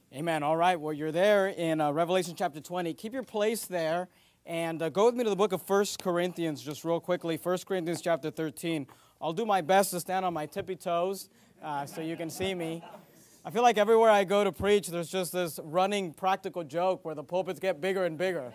Amen. All right. Well, you're there in Revelation chapter 20. Keep your place there and go with me to the book of 1 Corinthians just real quickly. 1 Corinthians chapter 13. I'll do my best to stand on my tippy toes so you can see me. I feel like everywhere I go to preach, there's just this running practical joke where the pulpits get bigger and bigger.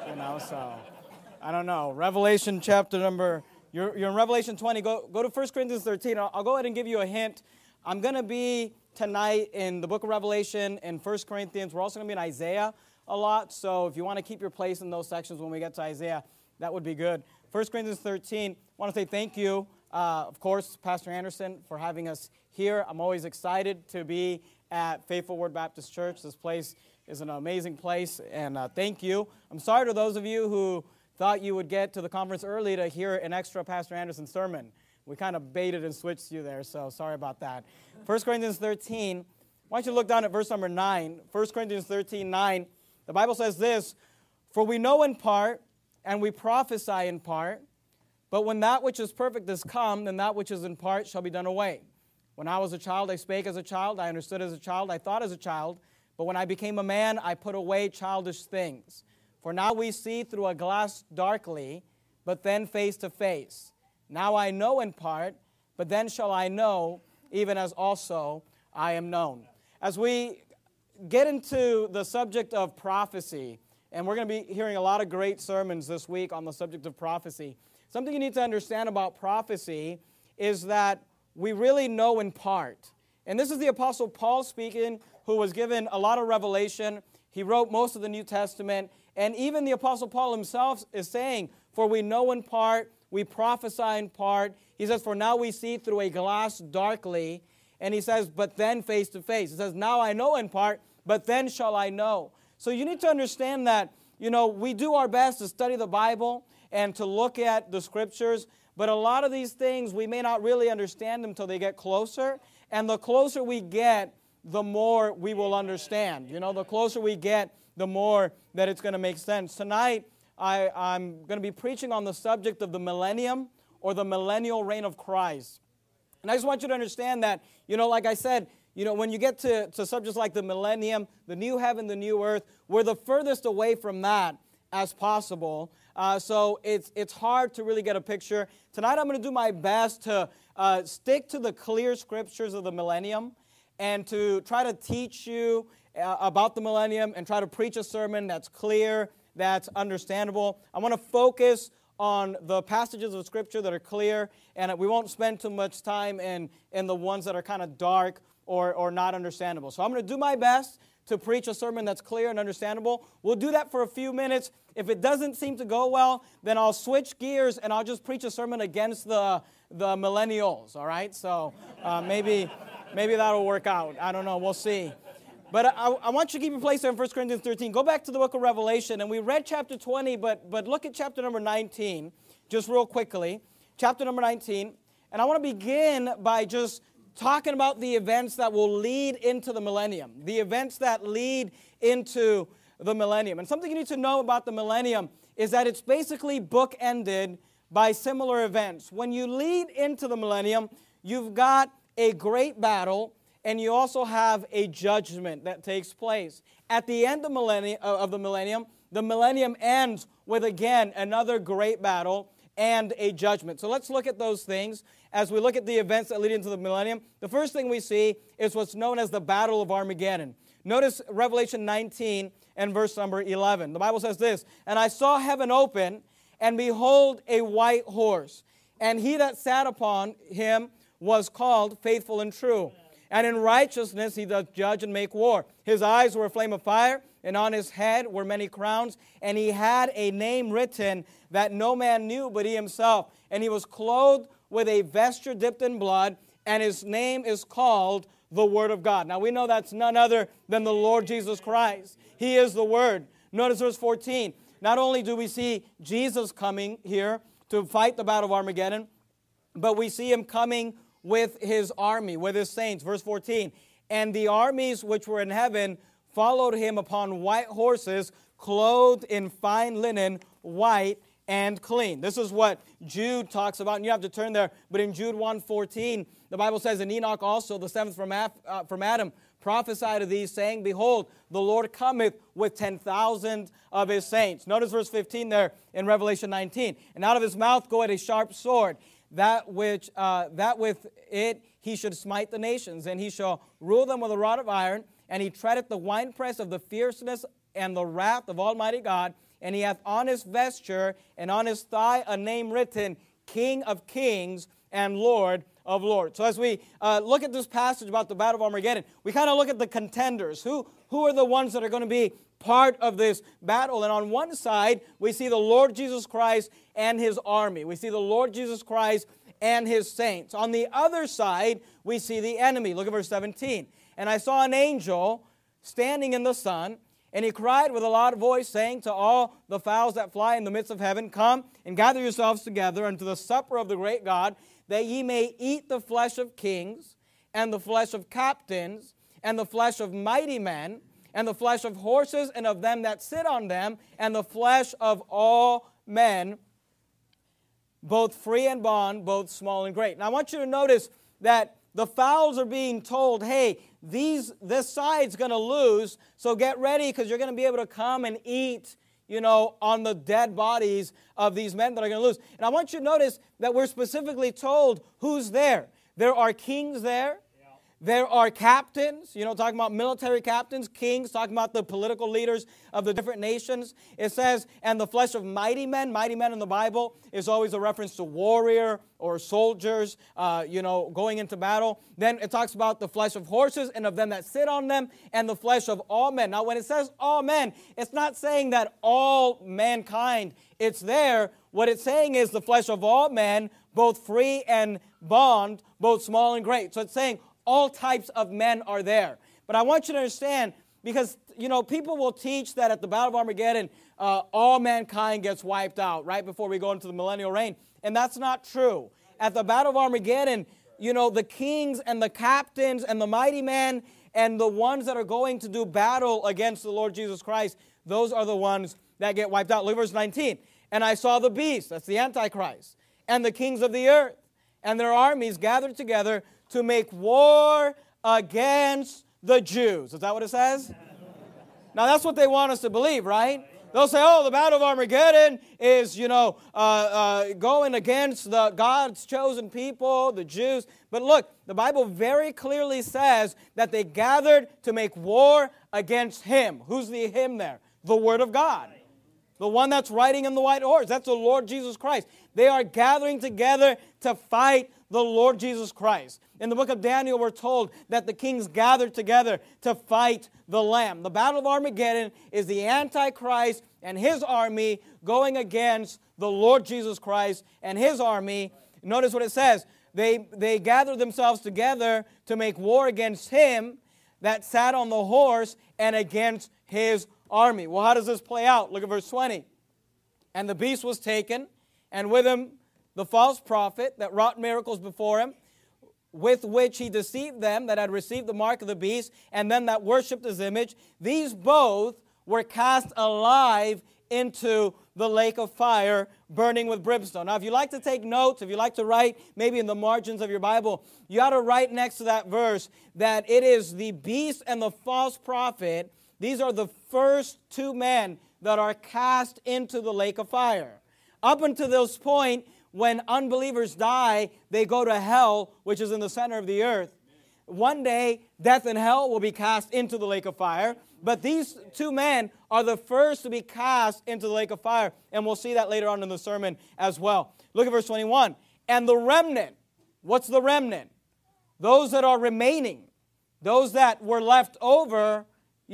So I don't know. Revelation chapter number, you're in Revelation 20. Go to 1 Corinthians 13. I'll go ahead and give you a hint. I'm going to be tonight in the book of Revelation and 1 Corinthians. We're also going to be in Isaiah a lot, so if you want to keep your place in those sections when we get to Isaiah, that would be good. 1 Corinthians 13, I want to say thank you, of course, Pastor Anderson, for having us here. I'm always excited to be at Faithful Word Baptist Church. This place is an amazing place, and thank you. I'm sorry to those of you who thought you would get to the conference early to hear an extra Pastor Anderson sermon. We kind of baited and switched you there, so sorry about that. 1 Corinthians 13, why don't you look down at verse number 9. 1 Corinthians 13, 9. The Bible says this, "For we know in part, and we prophesy in part, but when that which is perfect is come, then that which is in part shall be done away. When I was a child, I spake as a child, I understood as a child, I thought as a child, but when I became a man, I put away childish things. For now we see through a glass darkly, but then face to face. Now I know in part, but then shall I know, even as also I am known." As we get into the subject of prophecy, and we're going to be hearing a lot of great sermons this week on the subject of prophecy, something you need to understand about prophecy is that we really know in part. And this is the Apostle Paul speaking, who was given a lot of revelation. He wrote most of the New Testament, and even the Apostle Paul himself is saying, "For we know in part, we prophesy in part." He says, "For now we see through a glass darkly." And he says, "But then face to face." He says, "Now I know in part, but then shall I know." So you need to understand that, we do our best to study the Bible and to look at the Scriptures, but a lot of these things we may not really understand them until they get closer. And the closer we get, the more we will understand. The closer we get, the more that it's going to make sense. Tonight, I'm going to be preaching on the subject of the millennium or the millennial reign of Christ. And I just want you to understand that, like I said, when you get to subjects like the millennium, the new heaven, the new earth, we're the furthest away from that as possible. So it's hard to really get a picture. Tonight I'm going to do my best to stick to the clear scriptures of the millennium and to try to teach you about the millennium and try to preach a sermon that's clear, that's understandable. I want to focus on the passages of Scripture that are clear, and we won't spend too much time in the ones that are kind of dark or not understandable. So I'm going to do my best to preach a sermon that's clear and understandable. We'll do that for a few minutes. If it doesn't seem to go well, then I'll switch gears and I'll just preach a sermon against the millennials, all right? So maybe that'll work out. I don't know. We'll see. But I want you to keep your place there in 1 Corinthians 13. Go back to the book of Revelation, and we read chapter 20, but look at chapter number 19, just real quickly. Chapter number 19, and I want to begin by just talking about the events that will lead into the millennium, the events that lead into the millennium. And something you need to know about the millennium is that it's basically bookended by similar events. When you lead into the millennium, you've got a great battle, and you also have a judgment that takes place. At the end of the millennium ends with, again, another great battle and a judgment. So let's look at those things as we look at the events that lead into the millennium. The first thing we see is what's known as the Battle of Armageddon. Notice Revelation 19 and verse number 11. The Bible says this, "And I saw heaven open, and behold, a white horse. And he that sat upon him was called Faithful and True. And in righteousness he doth judge and make war. His eyes were a flame of fire, and on his head were many crowns. And he had a name written that no man knew but he himself. And he was clothed with a vesture dipped in blood, and his name is called the Word of God." Now we know that's none other than the Lord Jesus Christ. He is the Word. Notice verse 14. Not only do we see Jesus coming here to fight the battle of Armageddon, but we see him coming with his army, with his saints. Verse 14, "And the armies which were in heaven followed him upon white horses, clothed in fine linen, white and clean." This is what Jude talks about, and you have to turn there. But in Jude 1:14, the Bible says, "And Enoch also, the seventh from Adam, prophesy to thee, saying, Behold, the Lord cometh with 10,000 of his saints. Notice verse 15 there in Revelation 19. And out of his mouth goeth a sharp sword, that with it he should smite the nations, and he shall rule them with a rod of iron, and he treadeth the winepress of the fierceness and the wrath of Almighty God, and he hath on his vesture and on his thigh a name written, King of Kings and Lord of Lords. So as we look at this passage about the Battle of Armageddon, we kind of look at the contenders. Who are the ones that are going to be part of this battle? And on one side, we see the Lord Jesus Christ and his army. We see the Lord Jesus Christ and his saints. On the other side, we see the enemy. Look at verse 17. And I saw an angel standing in the sun, and he cried with a loud voice, saying to all the fowls that fly in the midst of heaven, Come and gather yourselves together unto the supper of the great God, that ye may eat the flesh of kings, and the flesh of captains, and the flesh of mighty men, and the flesh of horses, and of them that sit on them, and the flesh of all men, both free and bond, both small and great. Now I want you to notice that the fowls are being told, hey, this side's going to lose, so get ready because you're going to be able to come and eat, on the dead bodies of these men that are going to lose. And I want you to notice that we're specifically told who's there. There are kings there. There are captains, talking about military captains, kings, talking about the political leaders of the different nations. It says, and the flesh of mighty men. Mighty men in the Bible is always a reference to warrior or soldiers, going into battle. Then it talks about the flesh of horses and of them that sit on them, and the flesh of all men. Now, when it says all men, it's not saying that all mankind, it's there. What it's saying is the flesh of all men, both free and bond, both small and great. So it's saying all types of men are there. But I want you to understand, because, people will teach that at the Battle of Armageddon, all mankind gets wiped out right before we go into the millennial reign. And that's not true. At the Battle of Armageddon, the kings and the captains and the mighty men and the ones that are going to do battle against the Lord Jesus Christ, those are the ones that get wiped out. Look at verse 19. And I saw the beast, that's the Antichrist, and the kings of the earth, and their armies gathered together to make war against the Jews. Is that what it says? Now that's what they want us to believe, right? They'll say, the Battle of Armageddon is, going against God's chosen people, the Jews. But look, the Bible very clearly says that they gathered to make war against him. Who's the him there? The Word of God. The one that's riding in the white horse. That's the Lord Jesus Christ. They are gathering together to fight the Lord Jesus Christ. In the book of Daniel, we're told that the kings gathered together to fight the Lamb. The Battle of Armageddon is the Antichrist and his army going against the Lord Jesus Christ and his army. Notice what it says. They gathered themselves together to make war against him that sat on the horse and against his army. Well, how does this play out? Look at verse 20. And the beast was taken, and with him the false prophet that wrought miracles before him, with which he deceived them that had received the mark of the beast, and them that worshipped his image. These both were cast alive into the lake of fire, burning with brimstone. Now, if you like to take notes, if you like to write maybe in the margins of your Bible, you ought to write next to that verse that it is the beast and the false prophet. These are the first two men that are cast into the lake of fire. Up until this point, when unbelievers die, they go to hell, which is in the center of the earth. One day, death and hell will be cast into the lake of fire. But these two men are the first to be cast into the lake of fire. And we'll see that later on in the sermon as well. Look at verse 21. And the remnant. What's the remnant? Those that are remaining. Those that were left over,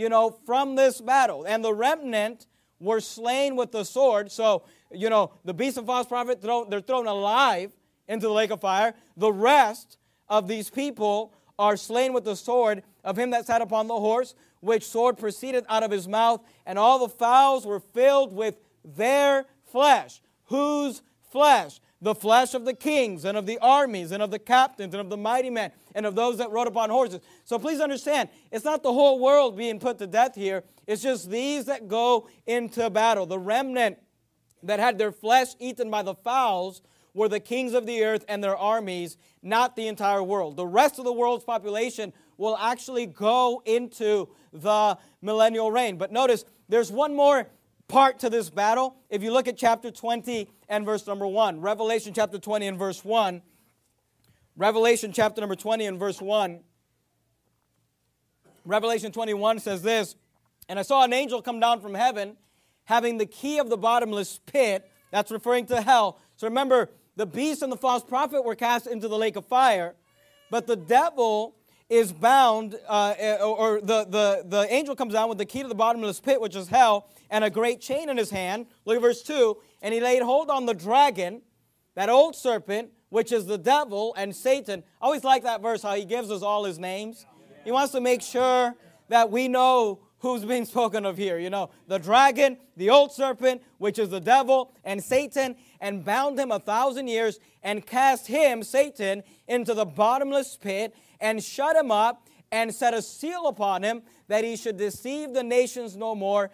from this battle. And the remnant were slain with the sword. So, the beast and false prophet, they're thrown alive into the lake of fire. The rest of these people are slain with the sword of him that sat upon the horse, which sword proceeded out of his mouth, and all the fowls were filled with their flesh. Whose flesh? The flesh of the kings and of the armies and of the captains and of the mighty men and of those that rode upon horses. So please understand, it's not the whole world being put to death here. It's just these that go into battle. The remnant that had their flesh eaten by the fowls were the kings of the earth and their armies, not the entire world. The rest of the world's population will actually go into the millennial reign. But notice, there's one more part to this battle. If you look at chapter 20 and verse number 1, Revelation chapter 20 and verse 1, Revelation chapter number 20 and verse 1, Revelation 21 says this, and I saw an angel come down from heaven, having the key of the bottomless pit. That's referring to hell. So remember, the beast and the false prophet were cast into the lake of fire, but the devil is bound, or the angel comes down with the key to the bottomless pit, which is hell, and a great chain in his hand. Look at verse 2. And he laid hold on the dragon, that old serpent, which is the devil and Satan. I always like that verse, how he gives us all his names. He wants to make sure that we know who's being spoken of here. You know, the dragon, the old serpent, which is the devil and Satan, and bound him 1,000 years, and cast him, Satan, into the bottomless pit, and shut him up, and set a seal upon him, that he should deceive the nations no more,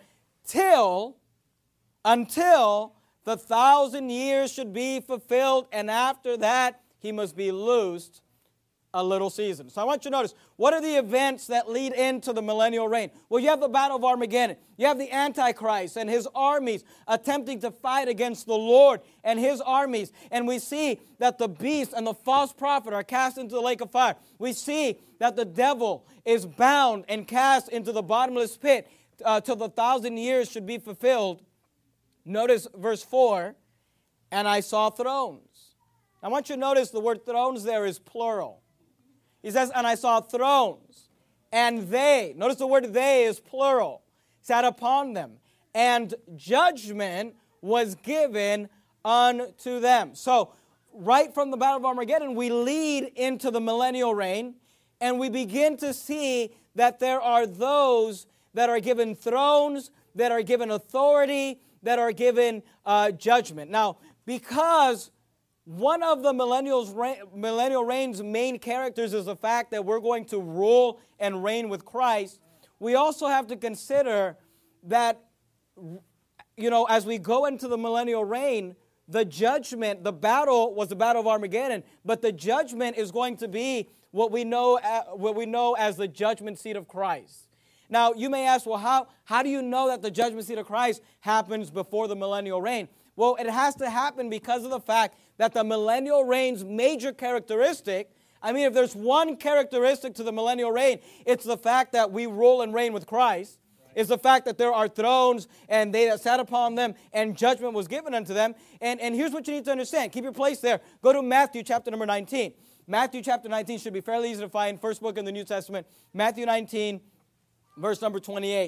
until the 1,000 years should be fulfilled, and after that he must be loosed a little season. So I want you to notice, what are the events that lead into the millennial reign? Well, you have the battle of Armageddon. You have the Antichrist and his armies attempting to fight against the Lord and his armies. And we see that the beast and the false prophet are cast into the lake of fire. We see that the devil is bound and cast into the bottomless pit till the 1,000 years should be fulfilled. Notice verse 4, and I saw thrones. I want you to notice the word thrones there is plural. He says, and I saw thrones, and they, notice the word they is plural, sat upon them, and judgment was given unto them. So, right from the Battle of Armageddon, we lead into the millennial reign, and we begin to see that there are those that are given thrones, that are given authority, that are given judgment. Now, because one of the millennial reign's main characters is the fact that we're going to rule and reign with Christ, we also have to consider that, you know, as we go into the millennial reign, the judgment, the battle was the Battle of Armageddon, but the judgment is going to be what we know as the judgment seat of Christ. Now, you may ask, well, how do you know that the judgment seat of Christ happens before the millennial reign? Well, it has to happen because of the fact that the millennial reign's major characteristic, I mean, if there's one characteristic to the millennial reign, it's the fact that we rule and reign with Christ. It's the fact that there are thrones and they that sat upon them and judgment was given unto them. And here's what you need to understand. Keep your place there. Go to Matthew chapter number 19. Matthew chapter 19 should be fairly easy to find. First book in the New Testament. Matthew 19, verse number 28.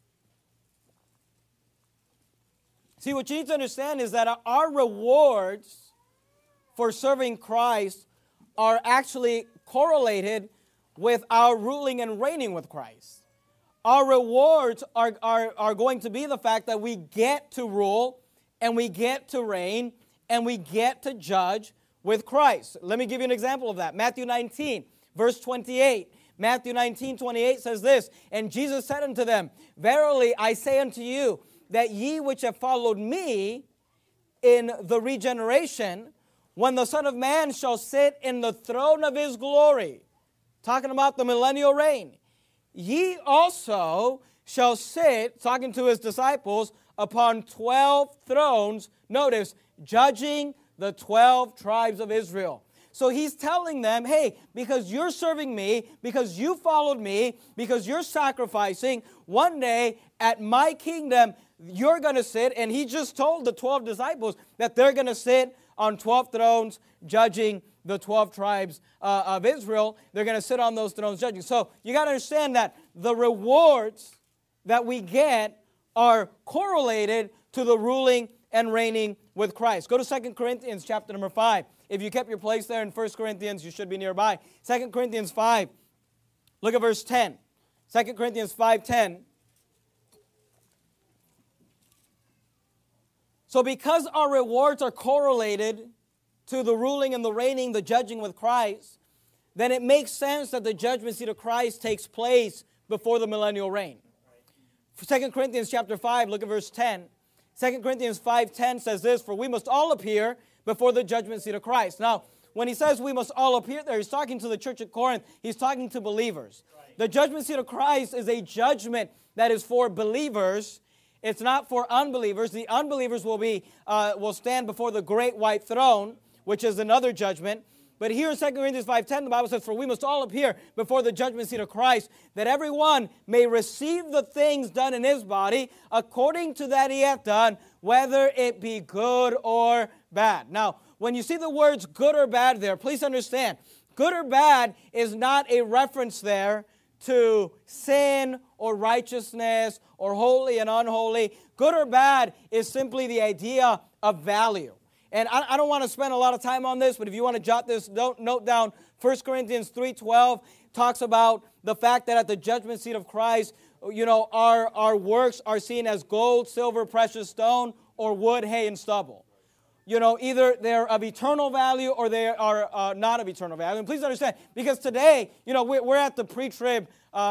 See, what you need to understand is that our rewards for serving Christ are actually correlated with our ruling and reigning with Christ. Our rewards are going to be the fact that we get to rule and we get to reign and we get to judge with Christ. Let me give you an example of that. Matthew 19, verse 28. Matthew 19, 28 says this, and Jesus said unto them, verily I say unto you, that ye which have followed me in the regeneration, when the Son of Man shall sit in the throne of his glory, talking about the millennial reign, ye also shall sit, talking to his disciples, upon 12 thrones, notice, judging the 12 tribes of Israel. So he's telling them, hey, because you're serving me, because you followed me, because you're sacrificing, one day at my kingdom, you're going to sit, and he just told the 12 disciples that they're going to sit on 12 thrones judging the 12 tribes of Israel. They're going to sit on those thrones judging. So you got to understand that the rewards that we get are correlated to the ruling and reigning with Christ. Go to 2 Corinthians chapter number 5. If you kept your place there in 1 Corinthians, you should be nearby. 2 Corinthians 5, look at verse 10. 2 Corinthians 5:10. So because our rewards are correlated to the ruling and the reigning, the judging with Christ, then it makes sense that the judgment seat of Christ takes place before the millennial reign. 2 Corinthians chapter 5, look at verse 10. 2 Corinthians 5:10 says this, for we must all appear before the judgment seat of Christ. Now, when he says we must all appear there, he's talking to the church at Corinth. He's talking to believers. Right. The judgment seat of Christ is a judgment that is for believers. It's not for unbelievers. The unbelievers will stand before the great white throne, which is another judgment. But here in 2 Corinthians 5:10, the Bible says, for we must all appear before the judgment seat of Christ, that everyone may receive the things done in his body according to that he hath done, whether it be good or bad. Now, when you see the words good or bad there, please understand, good or bad is not a reference there to sin or righteousness or holy and unholy. Good or bad is simply the idea of value. And I don't want to spend a lot of time on this, but if you want to jot this, note down 1 Corinthians 3:12 talks about the fact that at the judgment seat of Christ, our works are seen as gold, silver, precious stone, or wood, hay, and stubble. Either they're of eternal value or they are not of eternal value. And please understand, because today, we're at the pre-trib,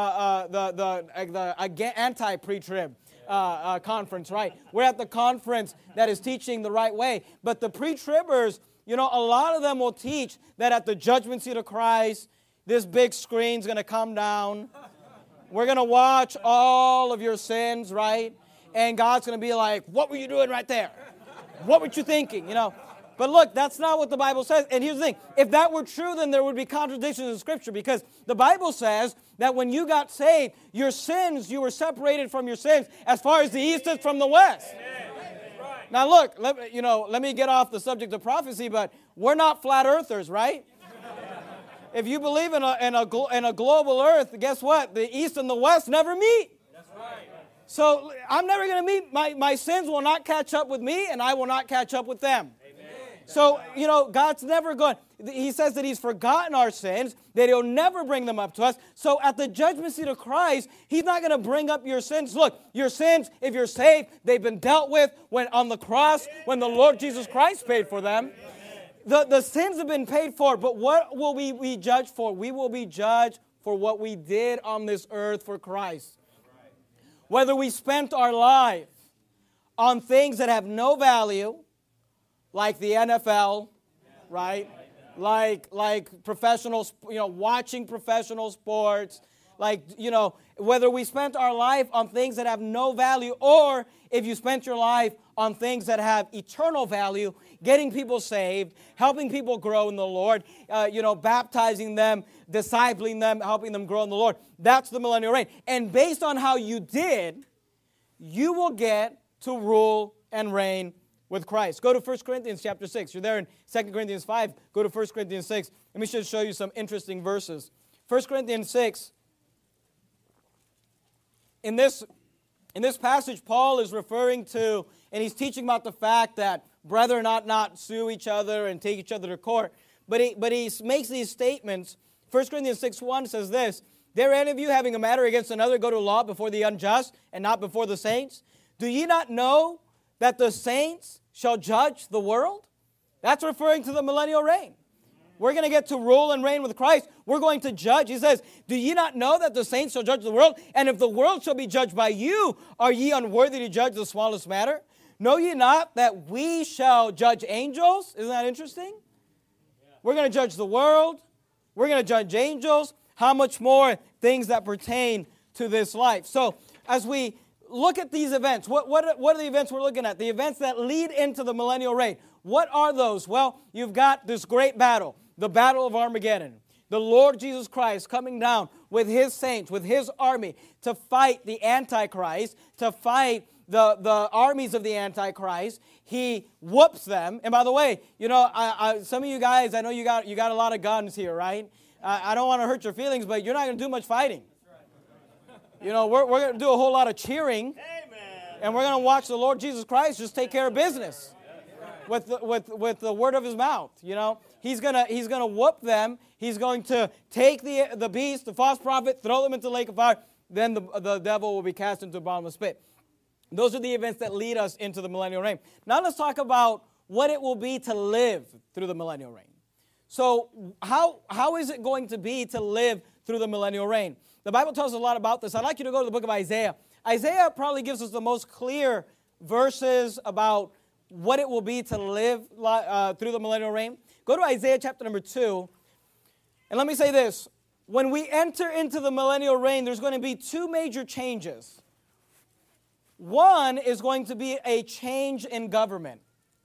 the anti-pre-trib conference, right? We're at the conference that is teaching the right way. But the pre-tribbers, a lot of them will teach that at the judgment seat of Christ, this big screen's going to come down. We're going to watch all of your sins, right? And God's going to be like, what were you doing right there? What were you thinking, But look, that's not what the Bible says. And here's the thing. If that were true, then there would be contradictions in Scripture, because the Bible says that when you got saved, your sins, you were separated from your sins as far as the east is from the west. Right. Now look, let me get off the subject of prophecy, but we're not flat earthers, right? If you believe in a global earth, guess what? The east and the west never meet. That's right. So I'm never going to meet, my sins will not catch up with me, and I will not catch up with them. So, God's never going, he says that he's forgotten our sins, that he'll never bring them up to us. So at the judgment seat of Christ, he's not going to bring up your sins. Look, your sins, if you're saved, they've been dealt with when on the cross, when the Lord Jesus Christ paid for them. The sins have been paid for, but what will we be judged for? We will be judged for what we did on this earth for Christ. Whether we spent our life on things that have no value, like the NFL, right? Like professional, watching professional sports, whether we spent our life on things that have no value, or if you spent your life on things that have eternal value, getting people saved, helping people grow in the Lord, baptizing them, discipling them, helping them grow in the Lord. That's the millennial reign. And based on how you did, you will get to rule and reign with Christ. Go to 1 Corinthians chapter 6. You're there in 2 Corinthians 5. Go to 1 Corinthians 6. Let me just show you some interesting verses. 1 Corinthians 6. In this passage, Paul is referring to, and he's teaching about the fact that brethren ought not sue each other and take each other to court. But he makes these statements. 1 Corinthians 6:1 says this, "Dare any of you, having a matter against another, go to law before the unjust and not before the saints? Do ye not know that the saints shall judge the world?" That's referring to the millennial reign. We're going to get to rule and reign with Christ. We're going to judge. He says, "Do ye not know that the saints shall judge the world? And if the world shall be judged by you, are ye unworthy to judge the smallest matter? Know ye not that we shall judge angels?" Isn't that interesting? Yeah. We're going to judge the world. We're going to judge angels. How much more things that pertain to this life? So as we look at these events, what are the events we're looking at? The events that lead into the millennial reign. What are those? Well, you've got this great battle, the battle of Armageddon. The Lord Jesus Christ coming down with his saints, with his army, to fight the Antichrist, to fight the armies of the Antichrist. He whoops them. And by the way, some of you guys, I know you got a lot of guns here, right? I don't want to hurt your feelings, but you're not going to do much fighting. We're going to do a whole lot of cheering. And we're going to watch the Lord Jesus Christ just take care of business with the word of his mouth. He's gonna whoop them. He's going to take the beast, the false prophet, throw them into the lake of fire. Then the devil will be cast into a bottomless pit. Those are the events that lead us into the millennial reign. Now let's talk about what it will be to live through the millennial reign. So how is it going to be to live through the millennial reign? The Bible tells us a lot about this. I'd like you to go to the book of Isaiah. Isaiah probably gives us the most clear verses about what it will be to live through the millennial reign, go to Isaiah chapter number 2. And let me say this. When we enter into the millennial reign, there's going to be two major changes. One is going to be a change in government.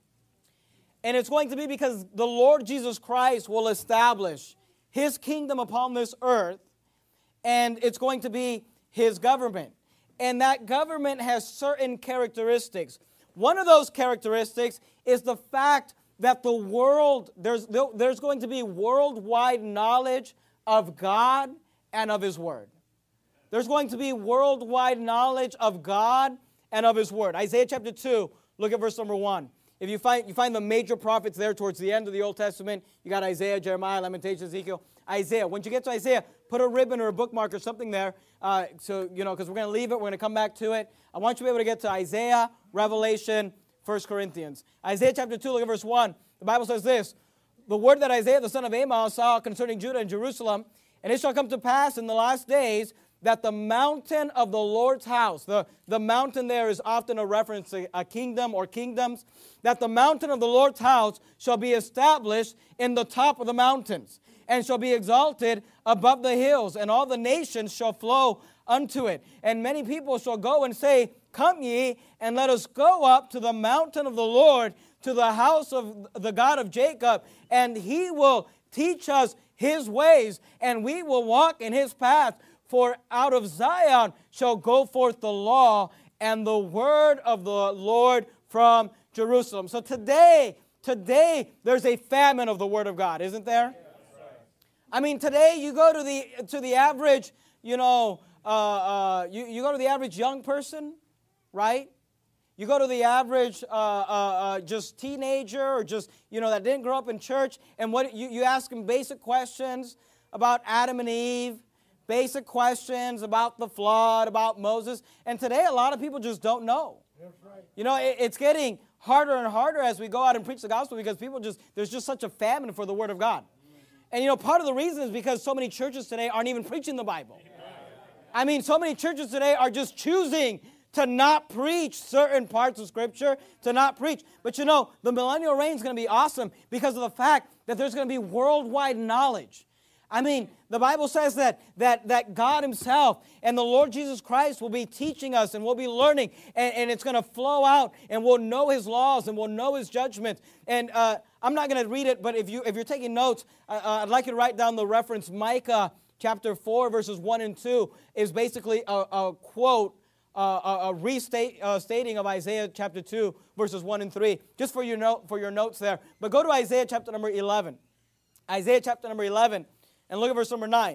And it's going to be because the Lord Jesus Christ will establish His kingdom upon this earth, and it's going to be His government. And that government has certain characteristics. One of those characteristics is the fact that the world, there's going to be worldwide knowledge of God and of His Word. There's going to be worldwide knowledge of God and of His Word. Isaiah chapter 2, look at verse number 1. If you find the major prophets there towards the end of the Old Testament, you got Isaiah, Jeremiah, Lamentations, Ezekiel, Isaiah. Once you get to Isaiah, put a ribbon or a bookmark or something there, because we're going to leave it, we're going to come back to it. I want you to be able to get to Isaiah, Revelation, 1 Corinthians. Isaiah chapter 2, look at verse 1. The Bible says this, the word that Isaiah the son of Amos saw concerning Judah and Jerusalem, and it shall come to pass in the last days that the mountain of the Lord's house, the mountain there is often a reference to a kingdom or kingdoms, that the mountain of the Lord's house shall be established in the top of the mountains, and shall be exalted above the hills, and all the nations shall flow unto it. And many people shall go and say, come ye, and let us go up to the mountain of the Lord, to the house of the God of Jacob, and He will teach us His ways, and we will walk in His path. For out of Zion shall go forth the law and the word of the Lord from Jerusalem. So today there's a famine of the word of God, isn't there? I mean, today you go to the average, you go to the average young person, right? You go to the average just teenager or just, that didn't grow up in church, and what you ask them basic questions about Adam and Eve, basic questions about the flood, about Moses, and today a lot of people just don't know. That's right. It's getting harder and harder as we go out and preach the gospel because there's just such a famine for the Word of God. And part of the reason is because so many churches today aren't even preaching the Bible. I mean, so many churches today are just choosing to not preach certain parts of Scripture, to not preach. But the millennial reign is going to be awesome because of the fact that there's going to be worldwide knowledge. I mean, the Bible says that God Himself and the Lord Jesus Christ will be teaching us and we'll be learning, and it's going to flow out, and we'll know His laws and we'll know His judgments. And I'm not going to read it, but if you're taking notes, I'd like you to write down the reference. Micah chapter 4, verses 1 and 2 is basically a quote, a restating of Isaiah chapter 2, verses 1 and 3, just for your notes there. But go to Isaiah chapter number 11. Isaiah chapter number 11. And look at verse number 9.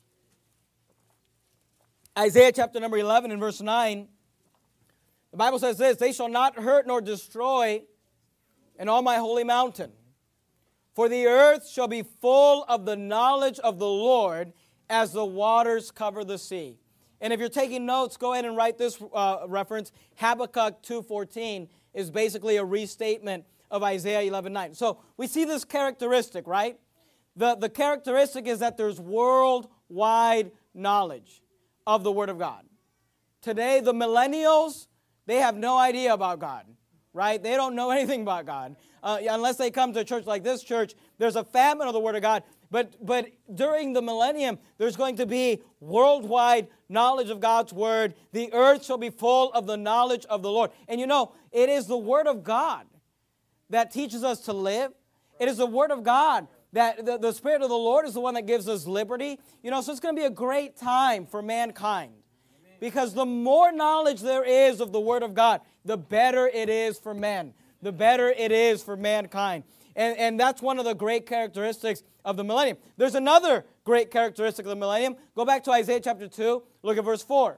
Isaiah chapter number 11 and verse 9. The Bible says this, they shall not hurt nor destroy in all my holy mountain. For the earth shall be full of the knowledge of the Lord as the waters cover the sea. And if you're taking notes, go ahead and write this reference. Habakkuk 2:14 is basically a restatement of Isaiah 11:9. So we see this characteristic, right? The characteristic is that there's worldwide knowledge of the Word of God. Today, the millennials, they have no idea about God, right? They don't know anything about God. Unless they come to a church like this church, there's a famine of the Word of God. But during the millennium, there's going to be worldwide knowledge of God's Word. The earth shall be full of the knowledge of the Lord. And it is the Word of God that teaches us to live. It is the Word of God that the Spirit of the Lord is the one that gives us liberty. So it's going to be a great time for mankind. Amen. Because the more knowledge there is of the Word of God, the better it is for men. The better it is for mankind. And that's one of the great characteristics of the millennium. There's another great characteristic of the millennium. Go back to Isaiah chapter 2. Look at verse 4.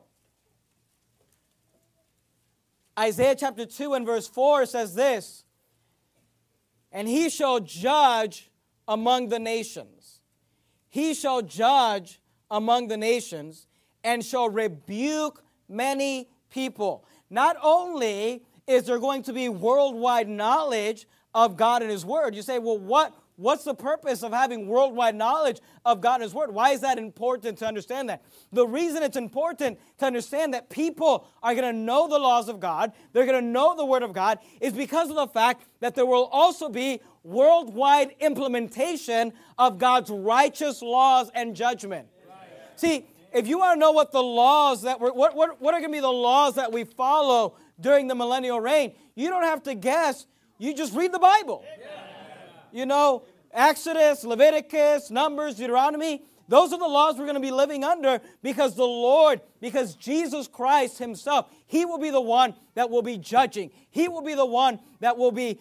Isaiah chapter 2 and verse 4 says this, and He shall judge among the nations. He shall judge among the nations and shall rebuke many people. Not only is there going to be worldwide knowledge of God and His Word. You say, well, what's the purpose of having worldwide knowledge of God and His Word? Why is that important to understand that? The reason it's important to understand that people are going to know the laws of God, they're going to know the Word of God, is because of the fact that there will also be worldwide implementation of God's righteous laws and judgment. See, if you want to know what the laws that what are going to be the laws that we follow during the millennial reign, you don't have to guess. You just read the Bible. You know, Exodus, Leviticus, Numbers, Deuteronomy, those are the laws we're going to be living under because the Lord, because Jesus Christ Himself, He will be the one that will be judging. He will be the one that will be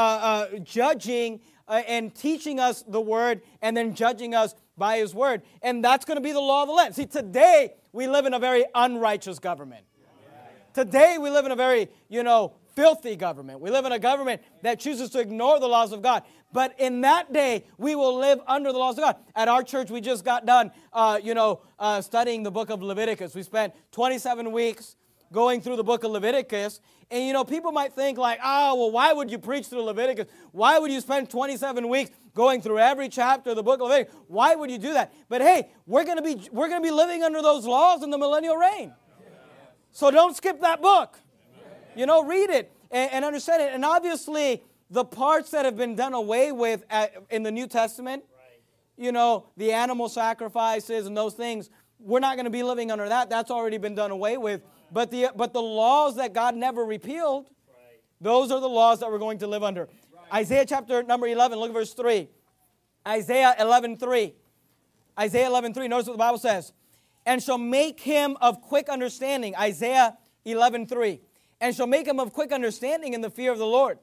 judging and teaching us the Word and then judging us by His Word. And that's going to be the law of the land. See, today we live in a very unrighteous government. Today we live in a very, filthy government. We live in a government that chooses to ignore the laws of God. But in that day, we will live under the laws of God. At our church, we just got done, studying the book of Leviticus. We spent 27 weeks going through the book of Leviticus. And, people might think like, why would you preach through Leviticus? Why would you spend 27 weeks going through every chapter of the book of Leviticus? Why would you do that? But hey, we're going to be living under those laws in the millennial reign. So don't skip that book. Read it and understand it. And obviously, the parts that have been done away with in the New Testament, the animal sacrifices and those things, we're not going to be living under that. That's already been done away with. But the laws that God never repealed, those are the laws that we're going to live under. Isaiah chapter number 11, look at verse 3. Isaiah 11:3. Isaiah 11:3, notice what the Bible says. And shall make him of quick understanding. Isaiah 11:3. And shall make him of quick understanding in the fear of the Lord.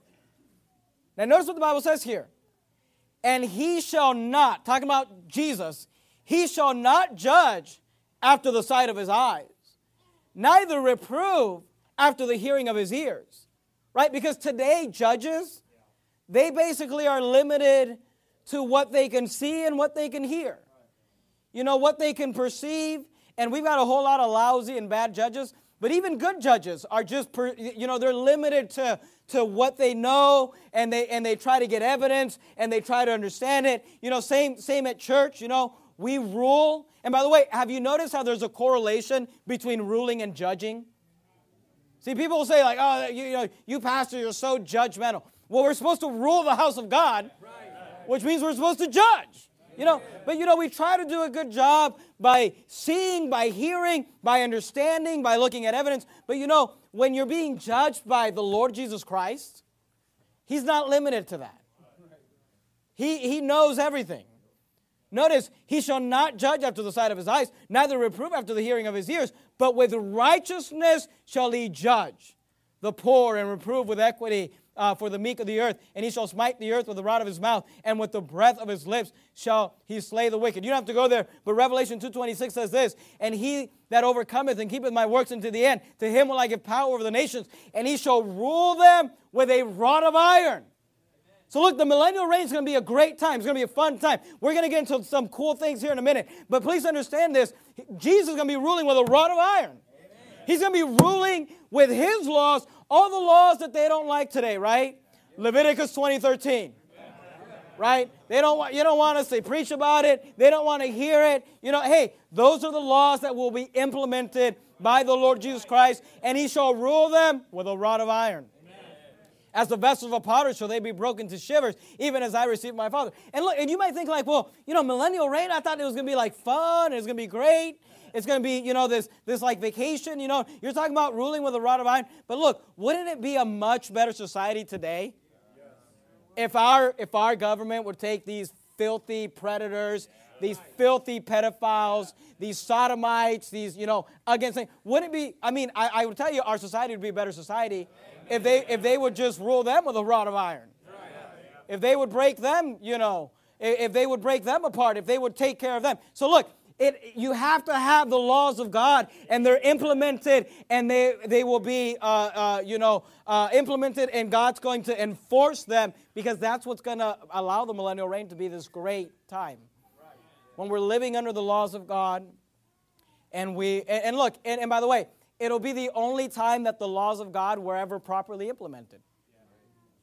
Now notice what the Bible says here. And he shall not, talking about Jesus, he shall not judge after the sight of his eyes, neither reprove after the hearing of his ears. Right? Because today judges, they basically are limited to what they can see and what they can hear. What they can perceive. And we've got a whole lot of lousy and bad judges. But even good judges are just, they're limited to what they know, and they try to get evidence, and they try to understand it. Same at church, we rule. And by the way, have you noticed how there's a correlation between ruling and judging? See, people will say like, you pastor, you're so judgmental. Well, we're supposed to rule the house of God, which means we're supposed to judge. But we try to do a good job by seeing, by hearing, by understanding, by looking at evidence. But when you're being judged by the Lord Jesus Christ, He's not limited to that. He knows everything. Notice, he shall not judge after the sight of his eyes, neither reprove after the hearing of his ears, but with righteousness shall he judge the poor and reprove with equity for the meek of the earth. And he shall smite the earth with the rod of his mouth, and with the breath of his lips shall he slay the wicked. You don't have to go there, but Revelation 2:26 says this, and he that overcometh and keepeth my works unto the end, to him will I give power over the nations, and he shall rule them with a rod of iron. So look, the millennial reign is going to be a great time. It's going to be a fun time. We're going to get into some cool things here in a minute. But please understand this. Jesus is going to be ruling with a rod of iron. Amen. He's going to be ruling with his laws, all the laws that they don't like today, right? Leviticus 20:13. Right? You don't want us to preach about it. They don't want to hear it. Hey, those are the laws that will be implemented by the Lord Jesus Christ, and he shall rule them with a rod of iron. As the vessels of a potter shall they be broken to shivers, even as I received my Father. And look, and you might think like, well, millennial reign, I thought it was going to be like fun, and it's going to be great. It's going to be, this like vacation, You're talking about ruling with a rod of iron. But look, wouldn't it be a much better society today if our government would take these filthy predators, these filthy pedophiles, these sodomites, these, against things? Wouldn't it be, I would tell you our society would be a better society if they would just rule them with a rod of iron. If they would break them, if they would break them apart, if they would take care of them. So look, you have to have the laws of God, and they're implemented, and they will be, implemented, and God's going to enforce them, because that's what's going to allow the millennial reign to be this great time. When we're living under the laws of God, and look, and by the way, it'll be the only time that the laws of God were ever properly implemented.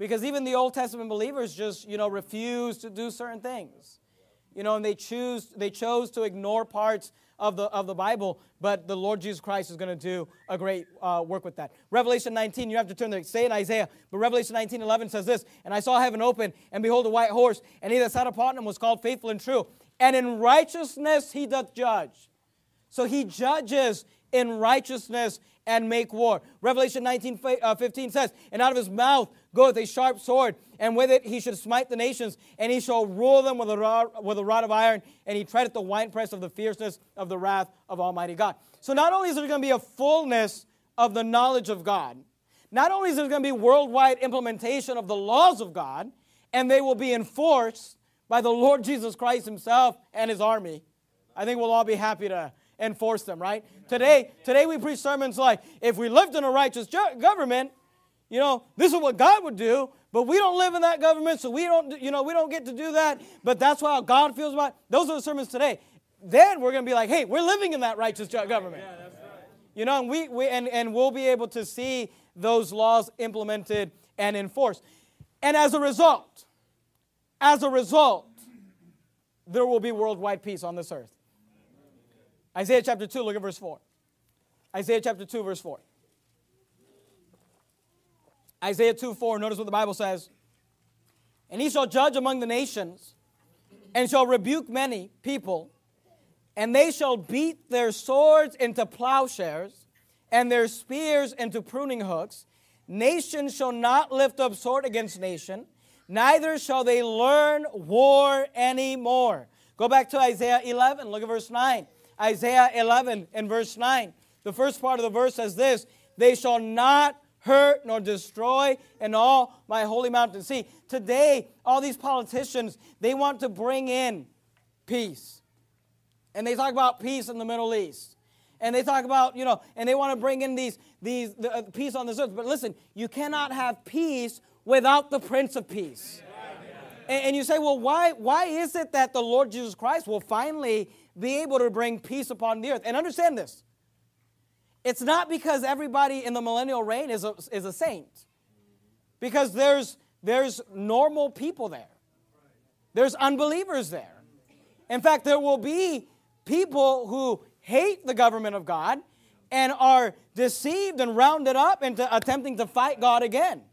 Because even the Old Testament believers just, refuse to do certain things. And they chose to ignore parts of the Bible, but the Lord Jesus Christ is going to do a great work with that. Revelation 19, you have to turn there, say in Isaiah, but Revelation 19:11 says this, and I saw heaven open, and behold a white horse, and he that sat upon him was called Faithful and True, and in righteousness he doth judge. So he judges in righteousness and make war. Revelation 19:15 says, and out of his mouth goeth a sharp sword, and with it he should smite the nations, and he shall rule them with a rod of iron, and he treadeth the winepress of the fierceness of the wrath of Almighty God. So not only is there going to be a fullness of the knowledge of God, not only is there going to be worldwide implementation of the laws of God, and they will be enforced by the Lord Jesus Christ himself and his army. I think we'll all be happy to enforce them, right? Today we preach sermons like, if we lived in a righteous government, this is what God would do, but we don't live in that government, so we don't get to do that, but that's how God feels about it. Those are the sermons today. Then we're going to be like, hey, we're living in that righteous government. Yeah, that's right. And we'll be able to see those laws implemented and enforced. And as a result, there will be worldwide peace on this earth. Isaiah chapter 2, look at verse 4. Isaiah chapter 2, verse 4. Isaiah 2:4, notice what the Bible says. And he shall judge among the nations, and shall rebuke many people, and they shall beat their swords into plowshares, and their spears into pruning hooks. Nation shall not lift up sword against nation, neither shall they learn war anymore. Go back to Isaiah 11, look at verse 9. Isaiah 11 and verse 9. The first part of the verse says this, they shall not hurt nor destroy in all my holy mountain. See, today, all these politicians, they want to bring in peace. And they talk about peace in the Middle East. And they talk about, and they want to bring in these peace on this earth. But listen, you cannot have peace without the Prince of Peace. And you say, well, why is it that the Lord Jesus Christ will finally be able to bring peace upon the earth? And understand this. It's not because everybody in the millennial reign is a saint. Because there's normal people there. There's unbelievers there. In fact, there will be people who hate the government of God and are deceived and rounded up into attempting to fight God again.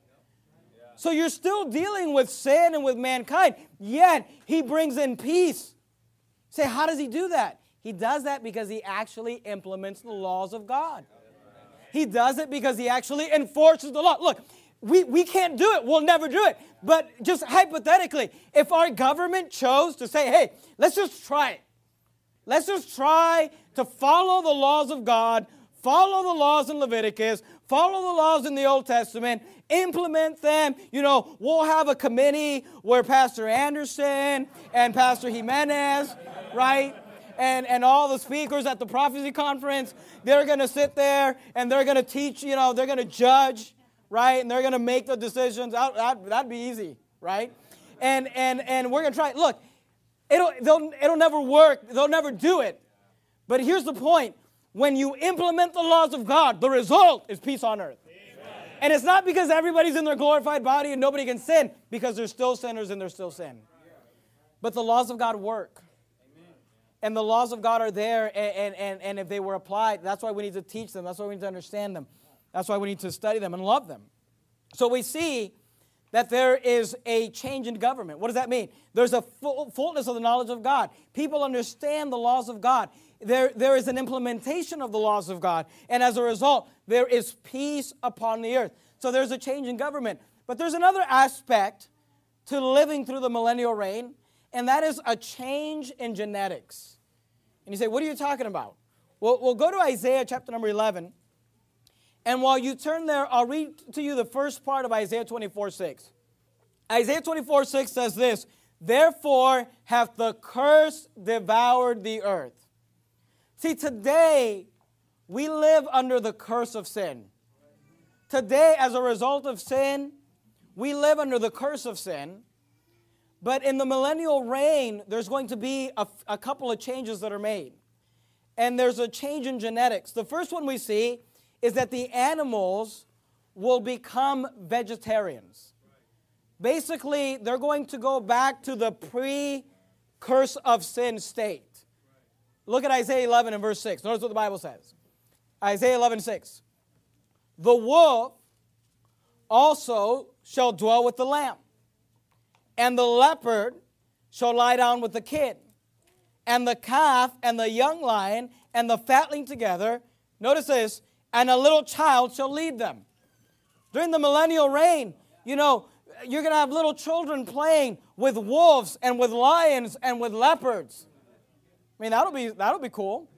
So you're still dealing with sin and with mankind, yet he brings in peace. Say, how does he do that? He does that because he actually implements the laws of God. He does it because he actually enforces the law. Look, we can't do it. We'll never do it. But just hypothetically, if our government chose to say, hey, let's just try it. Let's just try to follow the laws of God, follow the laws in Leviticus, follow the laws in the Old Testament, implement them. We'll have a committee where Pastor Anderson and Pastor Jimenez, right? And all the speakers at the prophecy conference, they're going to sit there and they're going to teach, they're going to judge, right? And they're going to make the decisions. That'd be easy, right? And we're going to try. Look, it'll never work. They'll never do it. But here's the point. When you implement the laws of God, the result is peace on earth. Amen. And it's not because everybody's in their glorified body and nobody can sin, because they're still sinners and they're still sin. But the laws of God work. And the laws of God are there, and if they were applied, that's why we need to teach them. That's why we need to understand them. That's why we need to study them and love them. So we see that there is a change in government. What does that mean? There's a fullness of the knowledge of God. People understand the laws of God. There is an implementation of the laws of God. And as a result, there is peace upon the earth. So there's a change in government. But there's another aspect to living through the millennial reign, and that is a change in genetics. And you say, what are you talking about? Well, we'll go to Isaiah chapter number 11. And while you turn there, I'll read to you the first part of Isaiah 24:6. Isaiah 24:6 says this, therefore hath the curse devoured the earth. See, today we live under the curse of sin. Today, as a result of sin, we live under the curse of sin. But in the millennial reign, there's going to be a couple of changes that are made. And there's a change in genetics. The first one we see is that the animals will become vegetarians. basically they're going to go back to the pre-curse of sin state. Look at Isaiah 11 and verse 6. Notice what the Bible says. Isaiah 11:6. The wolf also shall dwell with the lamb, and the leopard shall lie down with the kid, and the calf and the young lion and the fatling together. Notice this, and a little child shall lead them. During the millennial reign, you're going to have little children playing with wolves and with lions and with leopards. I mean, that'll be cool.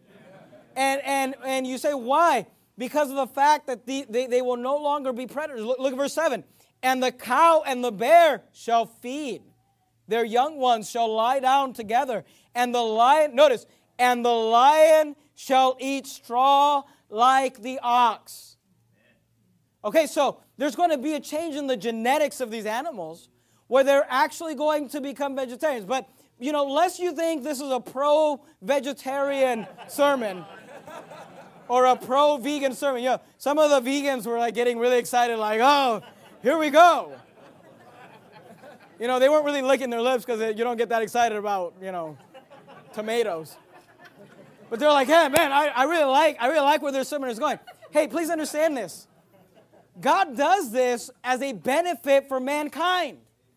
And you say, why? Because of the fact that they will no longer be predators. Look at verse 7. And the cow and the bear shall feed. Their young ones shall lie down together. And the lion, notice, and the lion shall eat straw like the ox. Okay, so there's going to be a change in the genetics of these animals where they're actually going to become vegetarians. But, lest you think this is a pro-vegetarian sermon or a pro-vegan sermon. Some of the vegans were like getting really excited, like, oh, here we go. They weren't really licking their lips because you don't get that excited about, tomatoes. But they're like, hey, man, I really like where their sermon is going. Hey, please understand this. God does this as a benefit for mankind.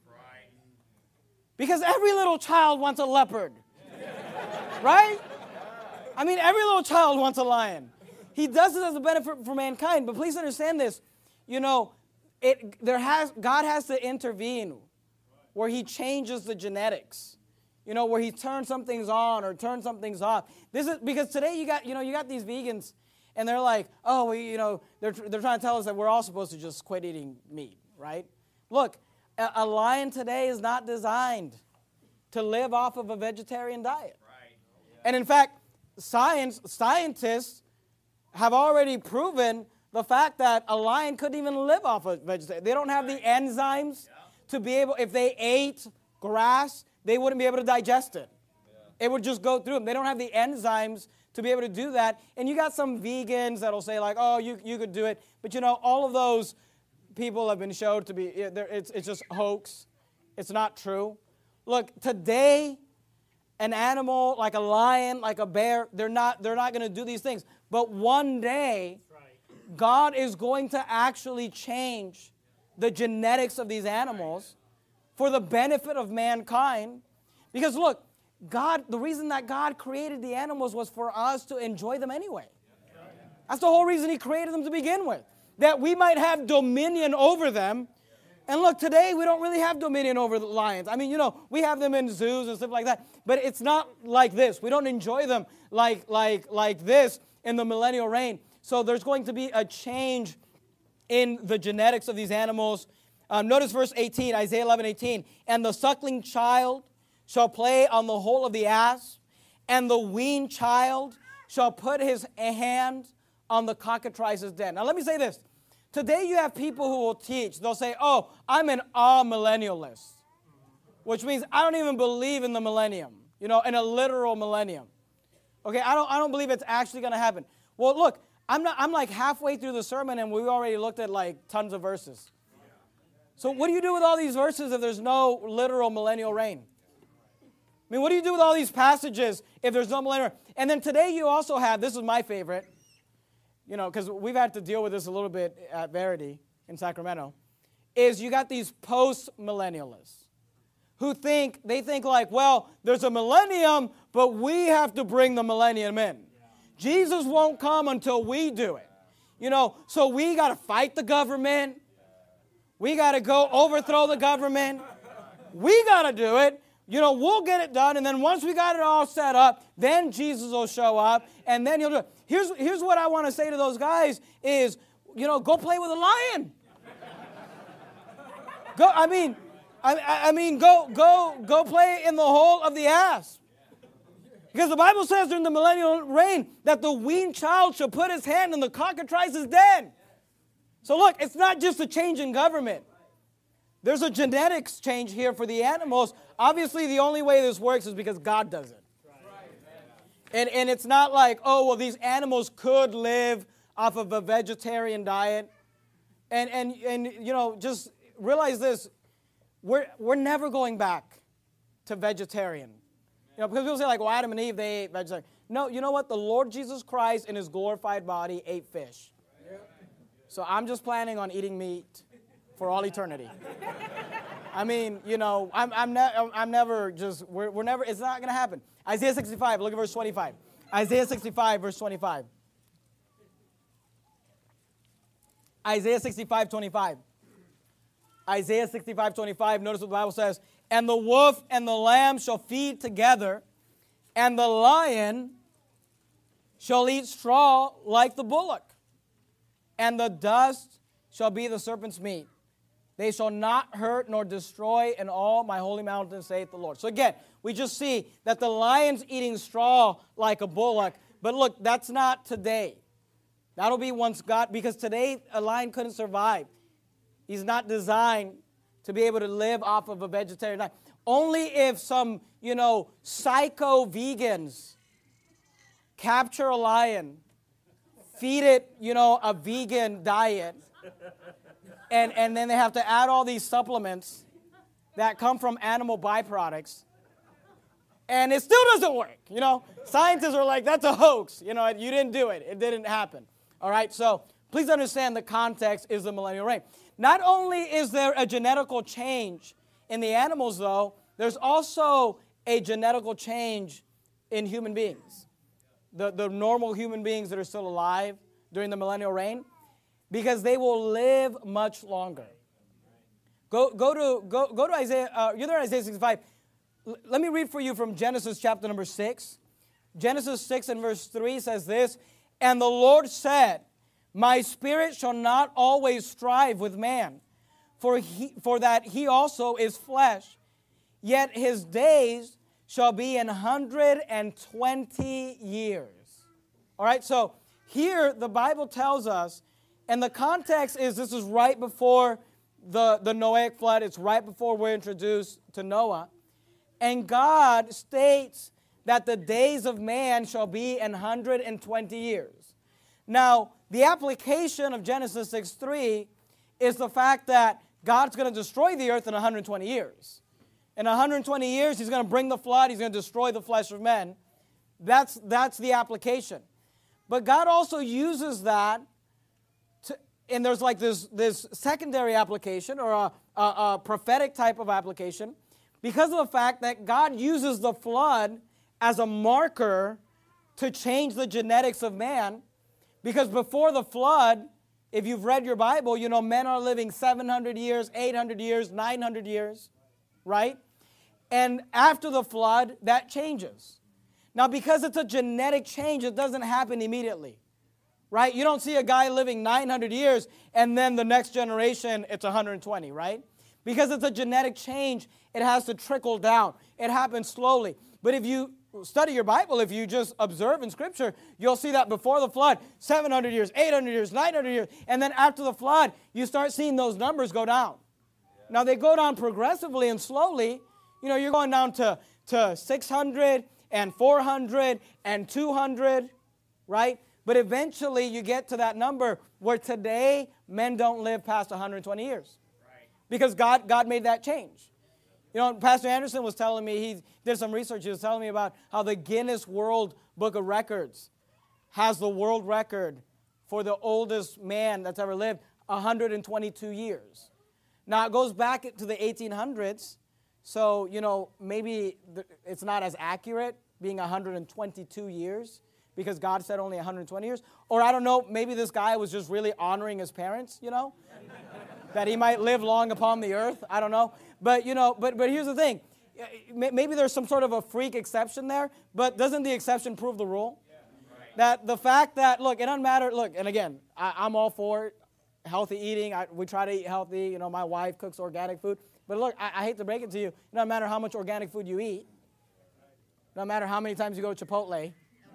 Because every little child wants a leopard. Right? I mean, every little child wants a lion. He does it as a benefit for mankind. But please understand this. God has to intervene where he changes the genetics. Where he turns some things on or turns some things off. This is because today you got these vegans and they're like, oh, they're trying to tell us that we're all supposed to just quit eating meat, right? Look, a lion today is not designed to live off of a vegetarian diet. Right. Yeah. And in fact, scientists have already proven the fact that a lion couldn't even live off of vegetarian. They don't have the enzymes to be able, if they ate grass, they wouldn't be able to digest it. Yeah. It would just go through them. They don't have the enzymes to be able to do that. And you got some vegans that'll say like, oh, you could do it. But all of those people have been shown to be, it's just hoax. It's not true. Look, today, an animal like a lion, like a bear, they're not going to do these things. But one day, God is going to actually change the genetics of these animals for the benefit of mankind. Because look, the reason that God created the animals was for us to enjoy them anyway. That's the whole reason he created them to begin with. That we might have dominion over them. And look, today we don't really have dominion over the lions. I mean, we have them in zoos and stuff like that. But it's not like this. We don't enjoy them like this in the millennial reign. So there's going to be a change in the genetics of these animals. Notice verse 18, Isaiah 11:18. And the suckling child shall play on the hole of the ass, and the weaned child shall put his hand on the cockatrice's den. Now let me say this. Today you have people who will teach. They'll say, oh, I'm an amillennialist, which means I don't even believe in the millennium, in a literal millennium. Okay, I don't believe it's actually going to happen. Well, look, I'm like halfway through the sermon and we've already looked at like tons of verses. So what do you do with all these verses if there's no literal millennial reign? I mean, what do you do with all these passages if there's no millennial reign? And then today you also have, this is my favorite, because we've had to deal with this a little bit at Verity in Sacramento, is you got these post-millennialists who think like, well, there's a millennium, but we have to bring the millennium in. Jesus won't come until we do it. So we got to fight the government. We got to go overthrow the government. We got to do it. We'll get it done. And then once we got it all set up, then Jesus will show up. And then he'll do it. Here's what I want to say to those guys is, go play with a lion. Go play in the hole of the ass. Because the Bible says during the millennial reign that the weaned child shall put his hand in the cockatrice's den. So look, it's not just a change in government. There's a genetics change here for the animals. Obviously, the only way this works is because God does it. And it's not like, oh, well, these animals could live off of a vegetarian diet. And just realize this. we're never going back to vegetarian. Because people say, like, well, Adam and Eve, they ate vegetarian. No, you know what? The Lord Jesus Christ in his glorified body ate fish. So I'm just planning on eating meat for all eternity. I mean, I'm never just, we're never, it's not going to happen. Isaiah 65, look at verse 25. Isaiah 65, verse 25. Isaiah 65, 25. Isaiah 65, 25, notice what the Bible says. And the wolf and the lamb shall feed together, and the lion shall eat straw like the bullock, and the dust shall be the serpent's meat. They shall not hurt nor destroy in all my holy mountain, saith the Lord. So again, we just see that the lion's eating straw like a bullock. But look, that's not today. That'll be once God, because today a lion couldn't survive. He's not designed to be able to live off of a vegetarian diet. Only if some, psycho vegans capture a lion, feed it, a vegan diet, and then they have to add all these supplements that come from animal byproducts, and it still doesn't work. Scientists are like, that's a hoax. You didn't do it. It didn't happen. All right, so please understand the context is the millennial reign. Not only is there a genetical change in the animals, though, there's also a genetical change in human beings. The normal human beings that are still alive during the millennial reign, because they will live much longer. Go to Isaiah. You're there in Isaiah 65. Let me read for you from Genesis chapter number 6. Genesis 6 and verse 3 says this, and the Lord said, my spirit shall not always strive with man, for that he also is flesh. Yet his days shall be 120 years. All right, so here the Bible tells us, and the context is this is right before the Noahic flood. It's right before we're introduced to Noah. And God states that the days of man shall be 120 years. Now, the application of Genesis 6:3 is the fact that God's going to destroy the earth in 120 years. In 120 years, he's going to bring the flood. He's going to destroy the flesh of men. That's the application. But God also uses that, and there's like this secondary application or a prophetic type of application because of the fact that God uses the flood as a marker to change the genetics of man. Because before the flood, if you've read your Bible, men are living 700 years, 800 years, 900 years, right? And after the flood, that changes. Now, because it's a genetic change, it doesn't happen immediately, right? You don't see a guy living 900 years and then the next generation, it's 120, right? Because it's a genetic change, it has to trickle down. It happens slowly. But if you study your Bible, if you just observe in Scripture, you'll see that before the flood, 700 years, 800 years, 900 years, and then after the flood, you start seeing those numbers go down. Now, they go down progressively and slowly. You're going down to 600 and 400 and 200, right? But eventually, you get to that number where today, men don't live past 120 years. Because God made that change. Pastor Anderson was telling me, he did some research, he was telling me about how the Guinness World Book of Records has the world record for the oldest man that's ever lived, 122 years. Now, it goes back to the 1800s, so, maybe it's not as accurate being 122 years because God said only 120 years. Or I don't know, maybe this guy was just really honoring his parents, that he might live long upon the earth. I don't know. But, but here's the thing. Maybe there's some sort of a freak exception there, but doesn't the exception prove the rule? Yeah, right. That the fact that, look, it doesn't matter. Look, and again, I'm all for healthy eating. We try to eat healthy. My wife cooks organic food. But look, I hate to break it to you. It doesn't matter how much organic food you eat. It doesn't matter how many times you go to Chipotle.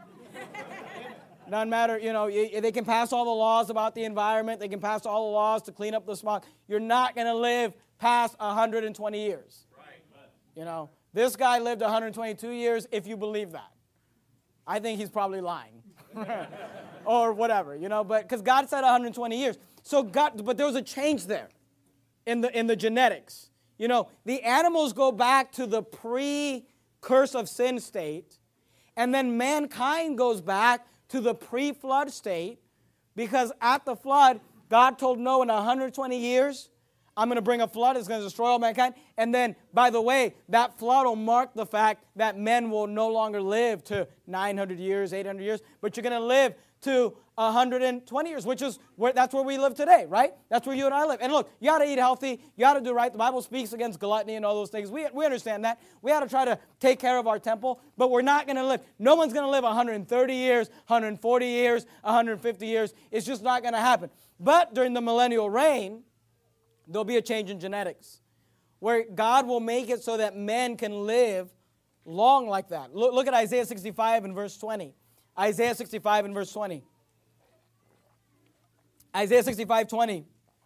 Doesn't matter, they can pass all the laws about the environment. They can pass all the laws to clean up the smog. You're not going to live past 120 years. Right. This guy lived 122 years if you believe that. I think he's probably lying. Or whatever, but because God said 120 years. So but there was a change there in the genetics. You know, the animals go back to the pre-curse of sin state, and then mankind goes back to the pre-flood state, because at the flood, God told Noah in 120 years, I'm going to bring a flood, it's going to destroy all mankind. And then, by the way, that flood will mark the fact that men will no longer live to 900 years, 800 years, but you're going to live to 120 years, which is that's where we live today, right? That's where you and I live. And look, you got to eat healthy, you got to do right. The Bible speaks against gluttony and all those things. We understand that. We got to try to take care of our temple, but we're not going to live. No one's going to live 130 years, 140 years, 150 years. It's just not going to happen. But during the millennial reign, there'll be a change in genetics where God will make it so that men can live long like that. Look at Isaiah 65 and verse 20. Isaiah 65 and verse 20. Isaiah 65:20.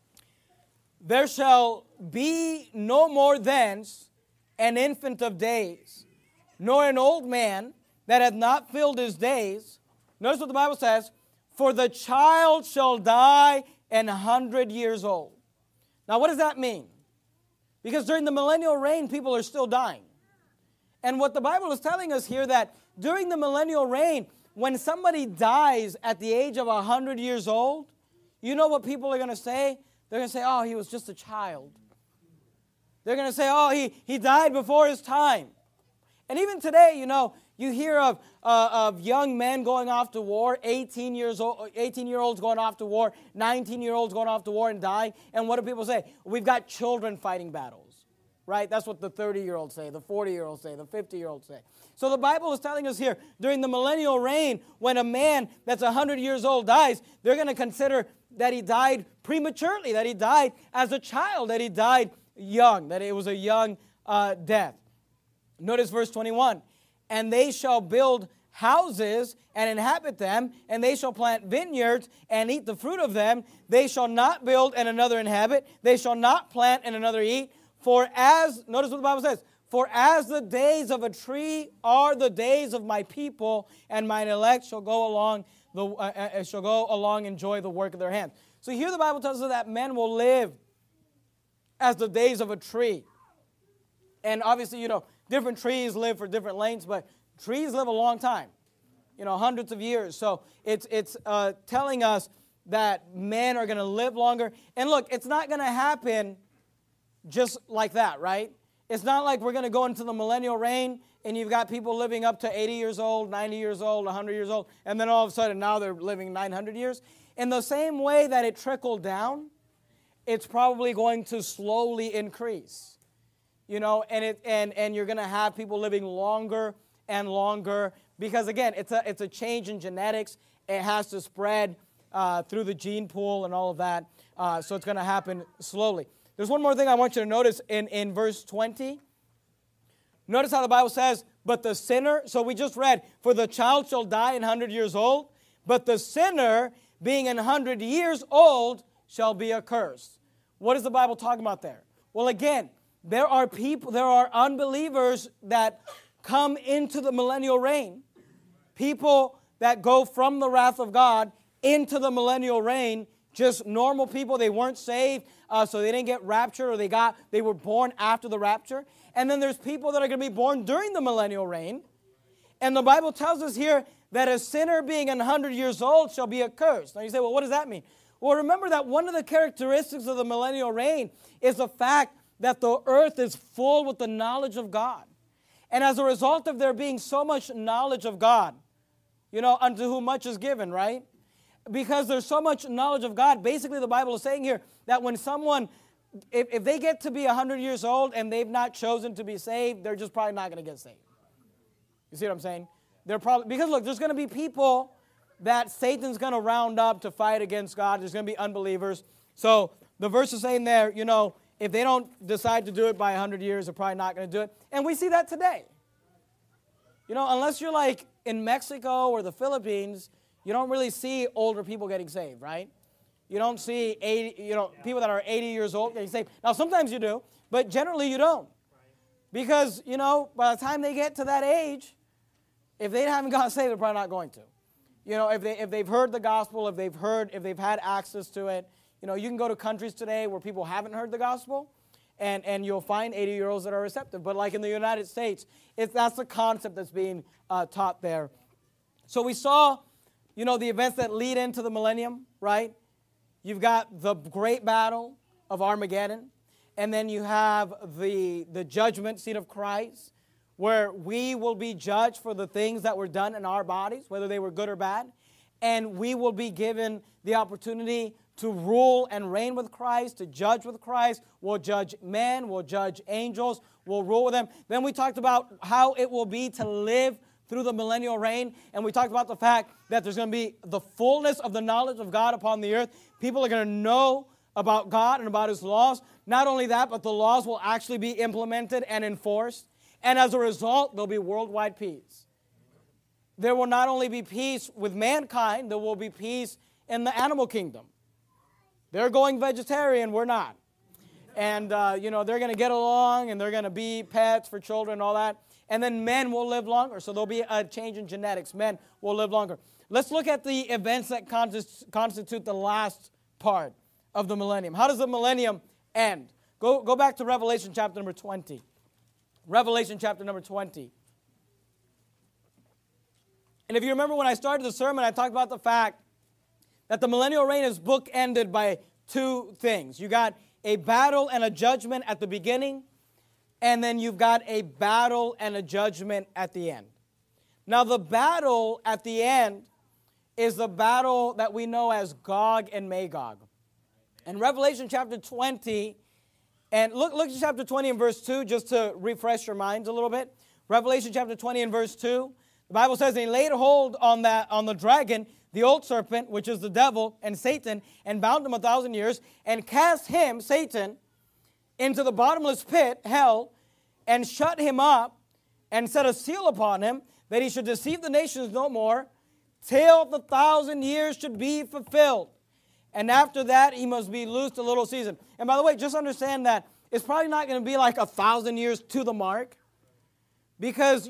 There shall be no more thence an infant of days, nor an old man that hath not filled his days. Notice what the Bible says. For the child shall die 100 years old. Now, what does that mean? Because during the millennial reign, people are still dying. And what the Bible is telling us here, that during the millennial reign, when somebody dies at the age of 100 years old, you know what people are going to say? They're going to say, oh, he was just a child. They're going to say, oh, he died before his time. And even today, you know, you hear of young men going off to war, 18-year-olds going off to war, 19-year-olds going off to war and dying. And what do people say? We've got children fighting battles, right? That's what the 30-year-olds say, the 40-year-olds say, the 50-year-olds say. So the Bible is telling us here, during the millennial reign, when a man that's 100 years old dies, they're going to consider that he died prematurely, that he died as a child, that he died young, that it was a young death. Notice verse 21. And they shall build houses and inhabit them, and they shall plant vineyards and eat the fruit of them. They shall not build and another inhabit. They shall not plant and another eat. For as, notice what the Bible says, for as the days of a tree are the days of my people, and mine elect shall go along enjoy the work of their hands. So here the Bible tells us that men will live as the days of a tree. And obviously, you know, different trees live for different lengths, but trees live a long time, you know, hundreds of years. So it's telling us that men are going to live longer. And look, it's not going to happen just like that, right? It's not like we're going to go into the millennial reign and you've got people living up to 80 years old, 90 years old, 100 years old, and then all of a sudden now they're living 900 years. In the same way that it trickled down, it's probably going to slowly increase. You know, and you're going to have people living longer and longer because, again, it's a change in genetics. It has to spread through the gene pool and all of that, so it's going to happen slowly. There's one more thing I want you to notice in verse 20. Notice how the Bible says, but the sinner, so we just read, for the child shall die 100 years old, but the sinner, being 100 years old, shall be accursed. What is the Bible talking about there? Well, again, there are unbelievers that come into the millennial reign. People that go from the wrath of God into the millennial reign, just normal people. They weren't saved, so they didn't get raptured, or they were born after the rapture. And then there's people that are going to be born during the millennial reign. And the Bible tells us here that a sinner being 100 years old shall be accursed. Now you say, well, what does that mean? Well, remember that one of the characteristics of the millennial reign is the fact that the earth is full with the knowledge of God. And as a result of there being so much knowledge of God, you know, unto whom much is given, right? Because there's so much knowledge of God, basically the Bible is saying here that when someone, if they get to be 100 years old and they've not chosen to be saved, they're just probably not going to get saved. You see what I'm saying? They're probably, because look, there's going to be people that Satan's going to round up to fight against God. There's going to be unbelievers. So the verse is saying there, you know, if they don't decide to do it by 100 years, they're probably not going to do it. And we see that today. You know, unless you're like in Mexico or the Philippines, you don't really see older people getting saved, right? You don't see people that are 80 years old getting saved. Now, sometimes you do, but generally you don't. Because, you know, by the time they get to that age, if they haven't gotten saved, they're probably not going to. You know, if they've heard the gospel, if they've had access to it. You know, you can go to countries today where people haven't heard the gospel, and you'll find 80-year-olds that are receptive. But like in the United States, that's the concept that's being taught there. So we saw, the events that lead into the millennium, right? You've got the great battle of Armageddon, and then you have the judgment seat of Christ, where we will be judged for the things that were done in our bodies, whether they were good or bad, and we will be given the opportunity to rule and reign with Christ, to judge with Christ. We'll judge men, we'll judge angels, we'll rule with them. Then we talked about how it will be to live through the millennial reign, and we talked about the fact that there's going to be the fullness of the knowledge of God upon the earth. People are going to know about God and about His laws. Not only that, but the laws will actually be implemented and enforced, and as a result, there'll be worldwide peace. There will not only be peace with mankind, there will be peace in the animal kingdom. They're going vegetarian, we're not. And, they're going to get along, and they're going to be pets for children and all that. And then men will live longer, so there'll be a change in genetics. Men will live longer. Let's look at the events that constitute the last part of the millennium. How does the millennium end? Go back to Revelation chapter number 20. Revelation chapter number 20. And if you remember when I started the sermon, I talked about the fact that the millennial reign is bookended by two things. You got a battle and a judgment at the beginning, and then you've got a battle and a judgment at the end. Now, the battle at the end is the battle that we know as Gog and Magog. In Revelation chapter 20, and look at chapter 20 and verse 2, just to refresh your minds a little bit. Revelation chapter 20 and verse 2, the Bible says, "And he laid hold on the dragon, the old serpent, which is the devil and Satan, and bound him 1,000 years, and cast him, Satan, into the bottomless pit, hell, and shut him up, and set a seal upon him, that he should deceive the nations no more, till the 1,000 years should be fulfilled. And after that, he must be loosed a little season." And by the way, just understand that it's probably not going to be like 1,000 years to the mark, because,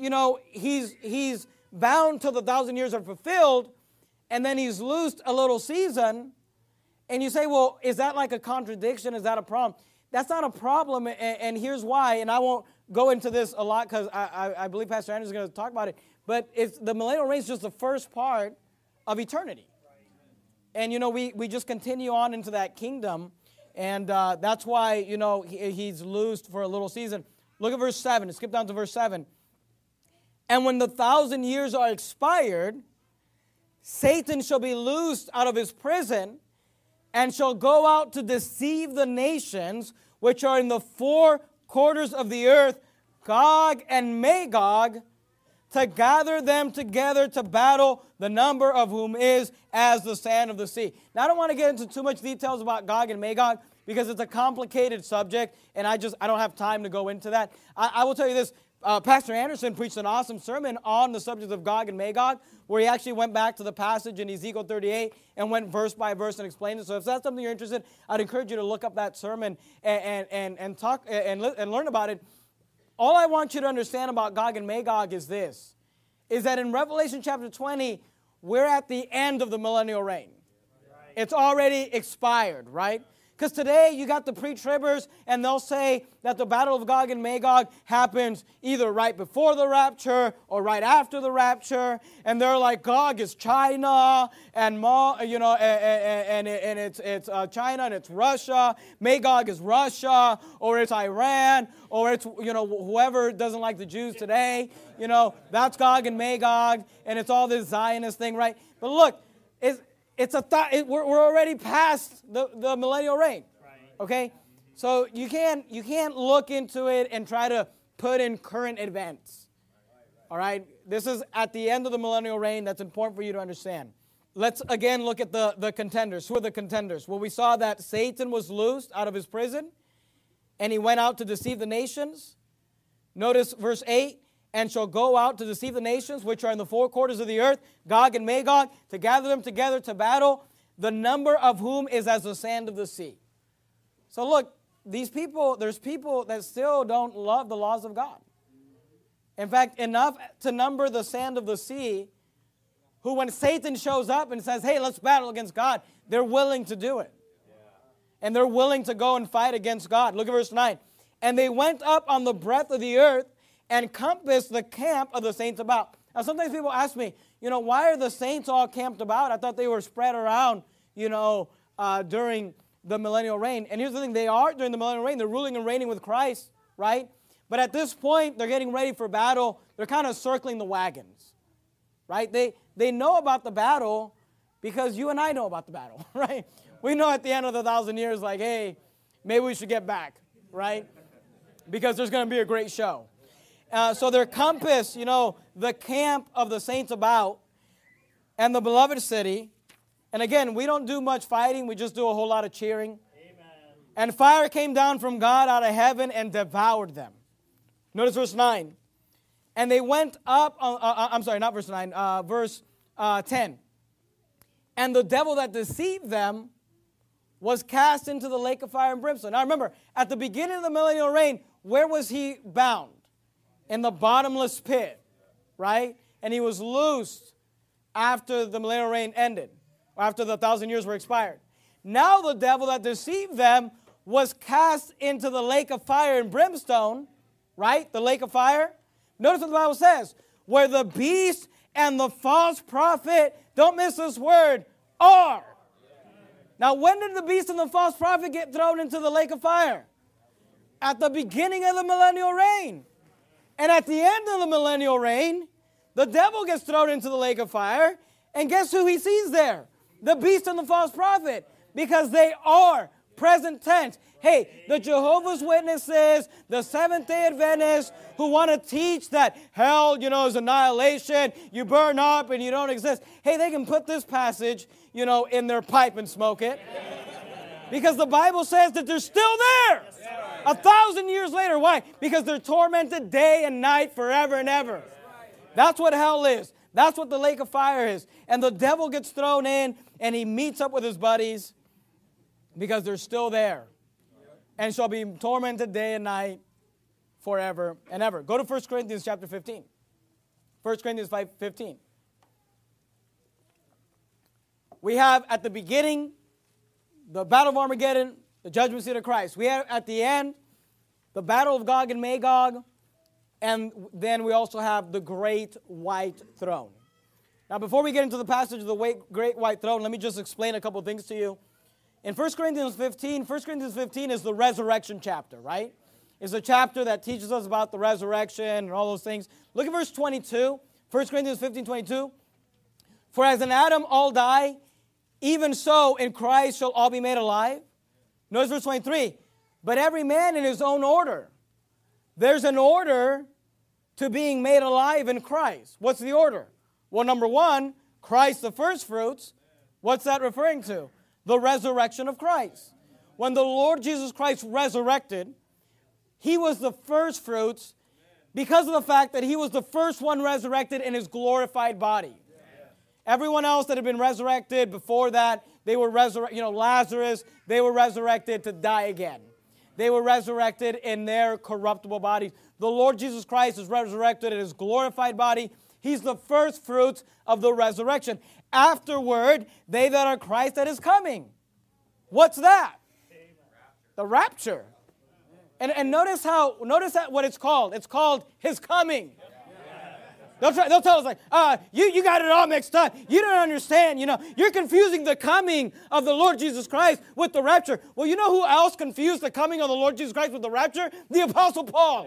he's bound till the 1,000 years are fulfilled, and then he's loosed a little season. And you say, well, is that like a contradiction? Is that a problem? That's not a problem, and here's why. And I won't go into this a lot because I believe Pastor Andrew is going to talk about it. But the millennial reign is just the first part of eternity. And, we just continue on into that kingdom. And that's why, he's loosed for a little season. Look at verse 7. Skip down to verse 7. "And when the 1,000 years are expired, Satan shall be loosed out of his prison, and shall go out to deceive the nations which are in the four quarters of the earth, Gog and Magog, to gather them together to battle, the number of whom is as the sand of the sea." Now, I don't want to get into too much details about Gog and Magog, because it's a complicated subject, and I don't have time to go into that. I will tell you this. Pastor Anderson preached an awesome sermon on the subject of Gog and Magog, where he actually went back to the passage in Ezekiel 38 and went verse by verse and explained it. So if that's something you're interested in, I'd encourage you to look up that sermon and talk and learn about it. All I want you to understand about Gog and Magog is this, is that in Revelation chapter 20, we're at the end of the millennial reign. It's already expired, right? Because today you got the pre-tribbers, and they'll say that the battle of Gog and Magog happens either right before the rapture or right after the rapture, and they're like, Gog is China, and it's China and it's Russia. Magog is Russia, or it's Iran, or it's whoever doesn't like the Jews today. That's Gog and Magog, and it's all this Zionist thing, right? But look, we're already past the millennial reign, okay? So you can't look into it and try to put in current events, all right? This is at the end of the millennial reign. That's important for you to understand. Let's again look at the contenders. Who are the contenders? Well, we saw that Satan was loosed out of his prison, and he went out to deceive the nations. Notice verse 8. "And shall go out to deceive the nations which are in the four quarters of the earth, Gog and Magog, to gather them together to battle, the number of whom is as the sand of the sea." So look, there's people that still don't love the laws of God. In fact, enough to number the sand of the sea, who when Satan shows up and says, hey, let's battle against God, they're willing to do it. And they're willing to go and fight against God. Look at verse 9. And they went up on the breadth of the earth and compassed the camp of the saints about. Now, sometimes people ask me, why are the saints all camped about? I thought they were spread around, during the millennial reign. And here's the thing, they are during the millennial reign. They're ruling and reigning with Christ, right? But at this point, they're getting ready for battle. They're kind of circling the wagons, right? They know about the battle because you and I know about the battle, right? We know at the end of the 1,000 years, like, hey, maybe we should get back, right? Because there's going to be a great show. So they're compassed, the camp of the saints about and the beloved city. And again, we don't do much fighting. We just do a whole lot of cheering. Amen. And fire came down from God out of heaven and devoured them. Notice verse 9. And they went up, not verse 9, verse 10. And the devil that deceived them was cast into the lake of fire and brimstone. Now remember, at the beginning of the millennial reign, where was he bound? In the bottomless pit, right? And he was loosed after the millennial reign ended, or after the 1,000 years were expired. Now the devil that deceived them was cast into the lake of fire and brimstone, right? The lake of fire. Notice what the Bible says, where the beast and the false prophet, don't miss this word, are. Now, when did the beast and the false prophet get thrown into the lake of fire? At the beginning of the millennial reign. And at the end of the millennial reign, the devil gets thrown into the lake of fire. And guess who he sees there? The beast and the false prophet. Because they are present tense. Hey, the Jehovah's Witnesses, the Seventh-day Adventists who want to teach that hell, is annihilation, you burn up and you don't exist. Hey, they can put this passage, in their pipe and smoke it. Because the Bible says that they're still there. 1,000 years later. Why? Because they're tormented day and night forever and ever. That's what hell is. That's what the lake of fire is. And the devil gets thrown in and he meets up with his buddies because they're still there. And shall be tormented day and night forever and ever. Go to 1 Corinthians chapter 15. 1 Corinthians 5:15. We have at the beginning the battle of Armageddon, the judgment seat of Christ. We have at the end the battle of Gog and Magog, and then we also have the great white throne. Now, before we get into the passage of the great white throne, let me just explain a couple things to you. In 1 Corinthians 15 is the resurrection chapter, right? It's a chapter that teaches us about the resurrection and all those things. Look at verse 22, 1 Corinthians 15:22. For as in Adam all die, even so in Christ shall all be made alive. Notice verse 23. But every man in his own order. There's an order to being made alive in Christ. What's the order? Well, number one, Christ the first fruits. What's that referring to? The resurrection of Christ. When the Lord Jesus Christ resurrected, he was the first fruits because of the fact that he was the first one resurrected in his glorified body. Everyone else that had been resurrected before that, they were resurrected. Lazarus, they were resurrected to die again. They were resurrected in their corruptible bodies. The Lord Jesus Christ is resurrected in his glorified body. He's the first fruits of the resurrection. Afterward, they that are Christ that is coming. What's that? The rapture. And notice what it's called. It's called his coming. They'll tell us you got it all mixed up. You don't understand. You're confusing the coming of the Lord Jesus Christ with the rapture. Well, you know who else confused the coming of the Lord Jesus Christ with the rapture? The Apostle Paul.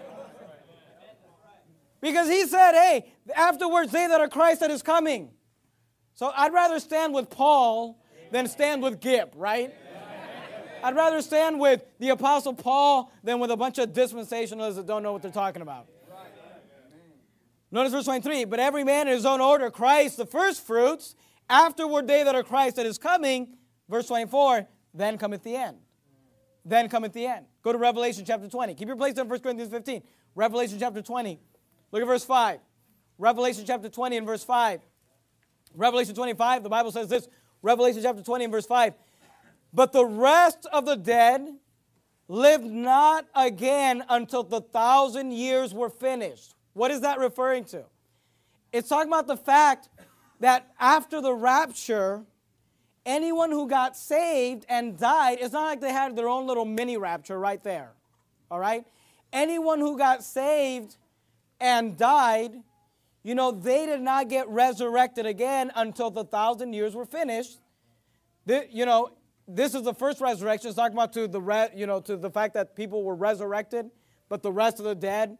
Because he said, hey, afterwards they that are Christ that is coming. So I'd rather stand with Paul than stand with Gipp, right? I'd rather stand with the Apostle Paul than with a bunch of dispensationalists that don't know what they're talking about. Notice verse 23, but every man in his own order, Christ the first fruits, afterward they that are Christ that is coming, verse 24, then cometh the end. Then cometh the end. Go to Revelation chapter 20. Keep your place in 1 Corinthians 15. Revelation chapter 20. Look at verse 5. Revelation chapter 20 and verse 5. Revelation 25, the Bible says this, Revelation chapter 20 and verse 5, but the rest of the dead lived not again until the 1,000 years were finished. What is that referring to? It's talking about the fact that after the rapture, anyone who got saved and died, it's not like they had their own little mini rapture right there. all right? Anyone who got saved and died, they did not get resurrected again until the 1,000 years were finished. This is the first resurrection. It's talking about to the fact that people were resurrected, but the rest of the dead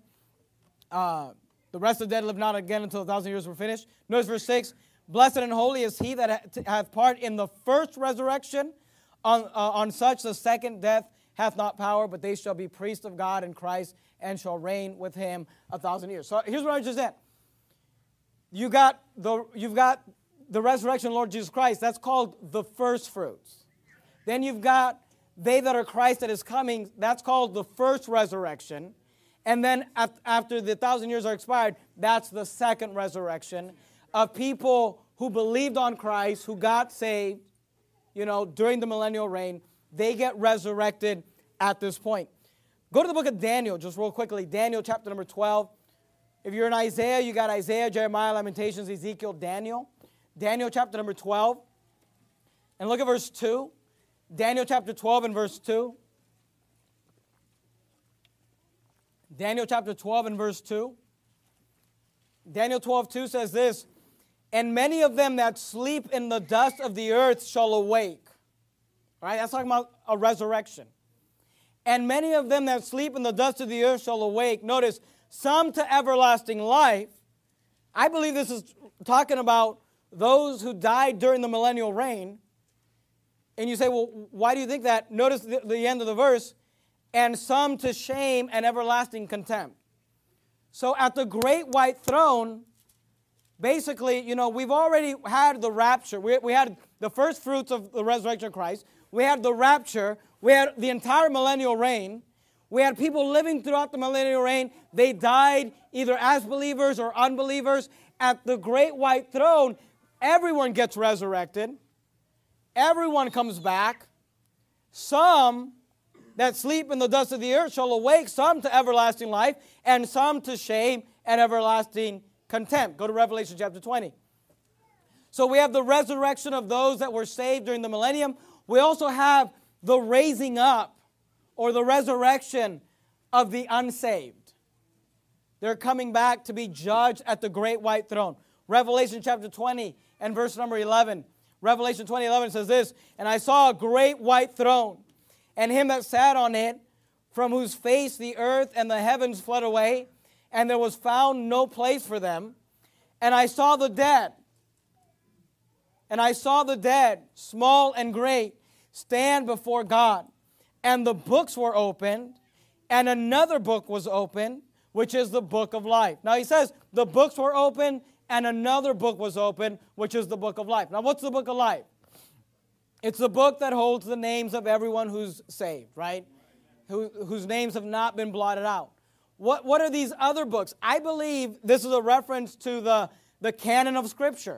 live not again until the 1,000 years were finished. Notice verse 6, blessed and holy is he that hath part in the first resurrection. On such the second death hath not power, but they shall be priests of God and Christ and shall reign with him 1,000 years. So here's what I just said. You've got the resurrection of Lord Jesus Christ. That's called the first fruits. Then you've got they that are Christ that is coming. That's called the first resurrection. And then after the 1,000 years are expired, that's the second resurrection of people who believed on Christ, who got saved, during the millennial reign. They get resurrected at this point. Go to the book of Daniel, just real quickly. Daniel chapter number 12. If you're in Isaiah, you got Isaiah, Jeremiah, Lamentations, Ezekiel, Daniel. Daniel chapter number 12. And look at verse 2. Daniel chapter 12 and verse 2. Daniel chapter 12 and verse 2. Daniel 12:2 says this, and many of them that sleep in the dust of the earth shall awake. All right, that's talking about a resurrection. And many of them that sleep in the dust of the earth shall awake. Notice, some to everlasting life. I believe this is talking about those who died during the millennial reign. And you say, well, why do you think that? Notice the end of the verse. And some to shame and everlasting contempt. So at the great white throne, basically, we've already had the rapture. We had the first fruits of the resurrection of Christ. We had the rapture. We had the entire millennial reign. We had people living throughout the millennial reign. They died either as believers or unbelievers. At the great white throne, everyone gets resurrected. Everyone comes back. Some that sleep in the dust of the earth shall awake, some to everlasting life, and some to shame and everlasting contempt. Go to Revelation chapter 20. So we have the resurrection of those that were saved during the millennium. We also have the raising up or the resurrection of the unsaved. They're coming back to be judged at the great white throne. Revelation chapter 20 and verse number 11. Revelation 20:11 says this, and I saw a great white throne, and him that sat on it, from whose face the earth and the heavens fled away, and there was found no place for them. And I saw the dead, small and great, stand before God. And the books were opened, and another book was opened, which is the book of life. Now he says the books were opened, and another book was opened, which is the book of life. Now what's the book of life? It's the book that holds the names of everyone who's saved, right? Whose names have not been blotted out. What are these other books? I believe this is a reference to the canon of Scripture.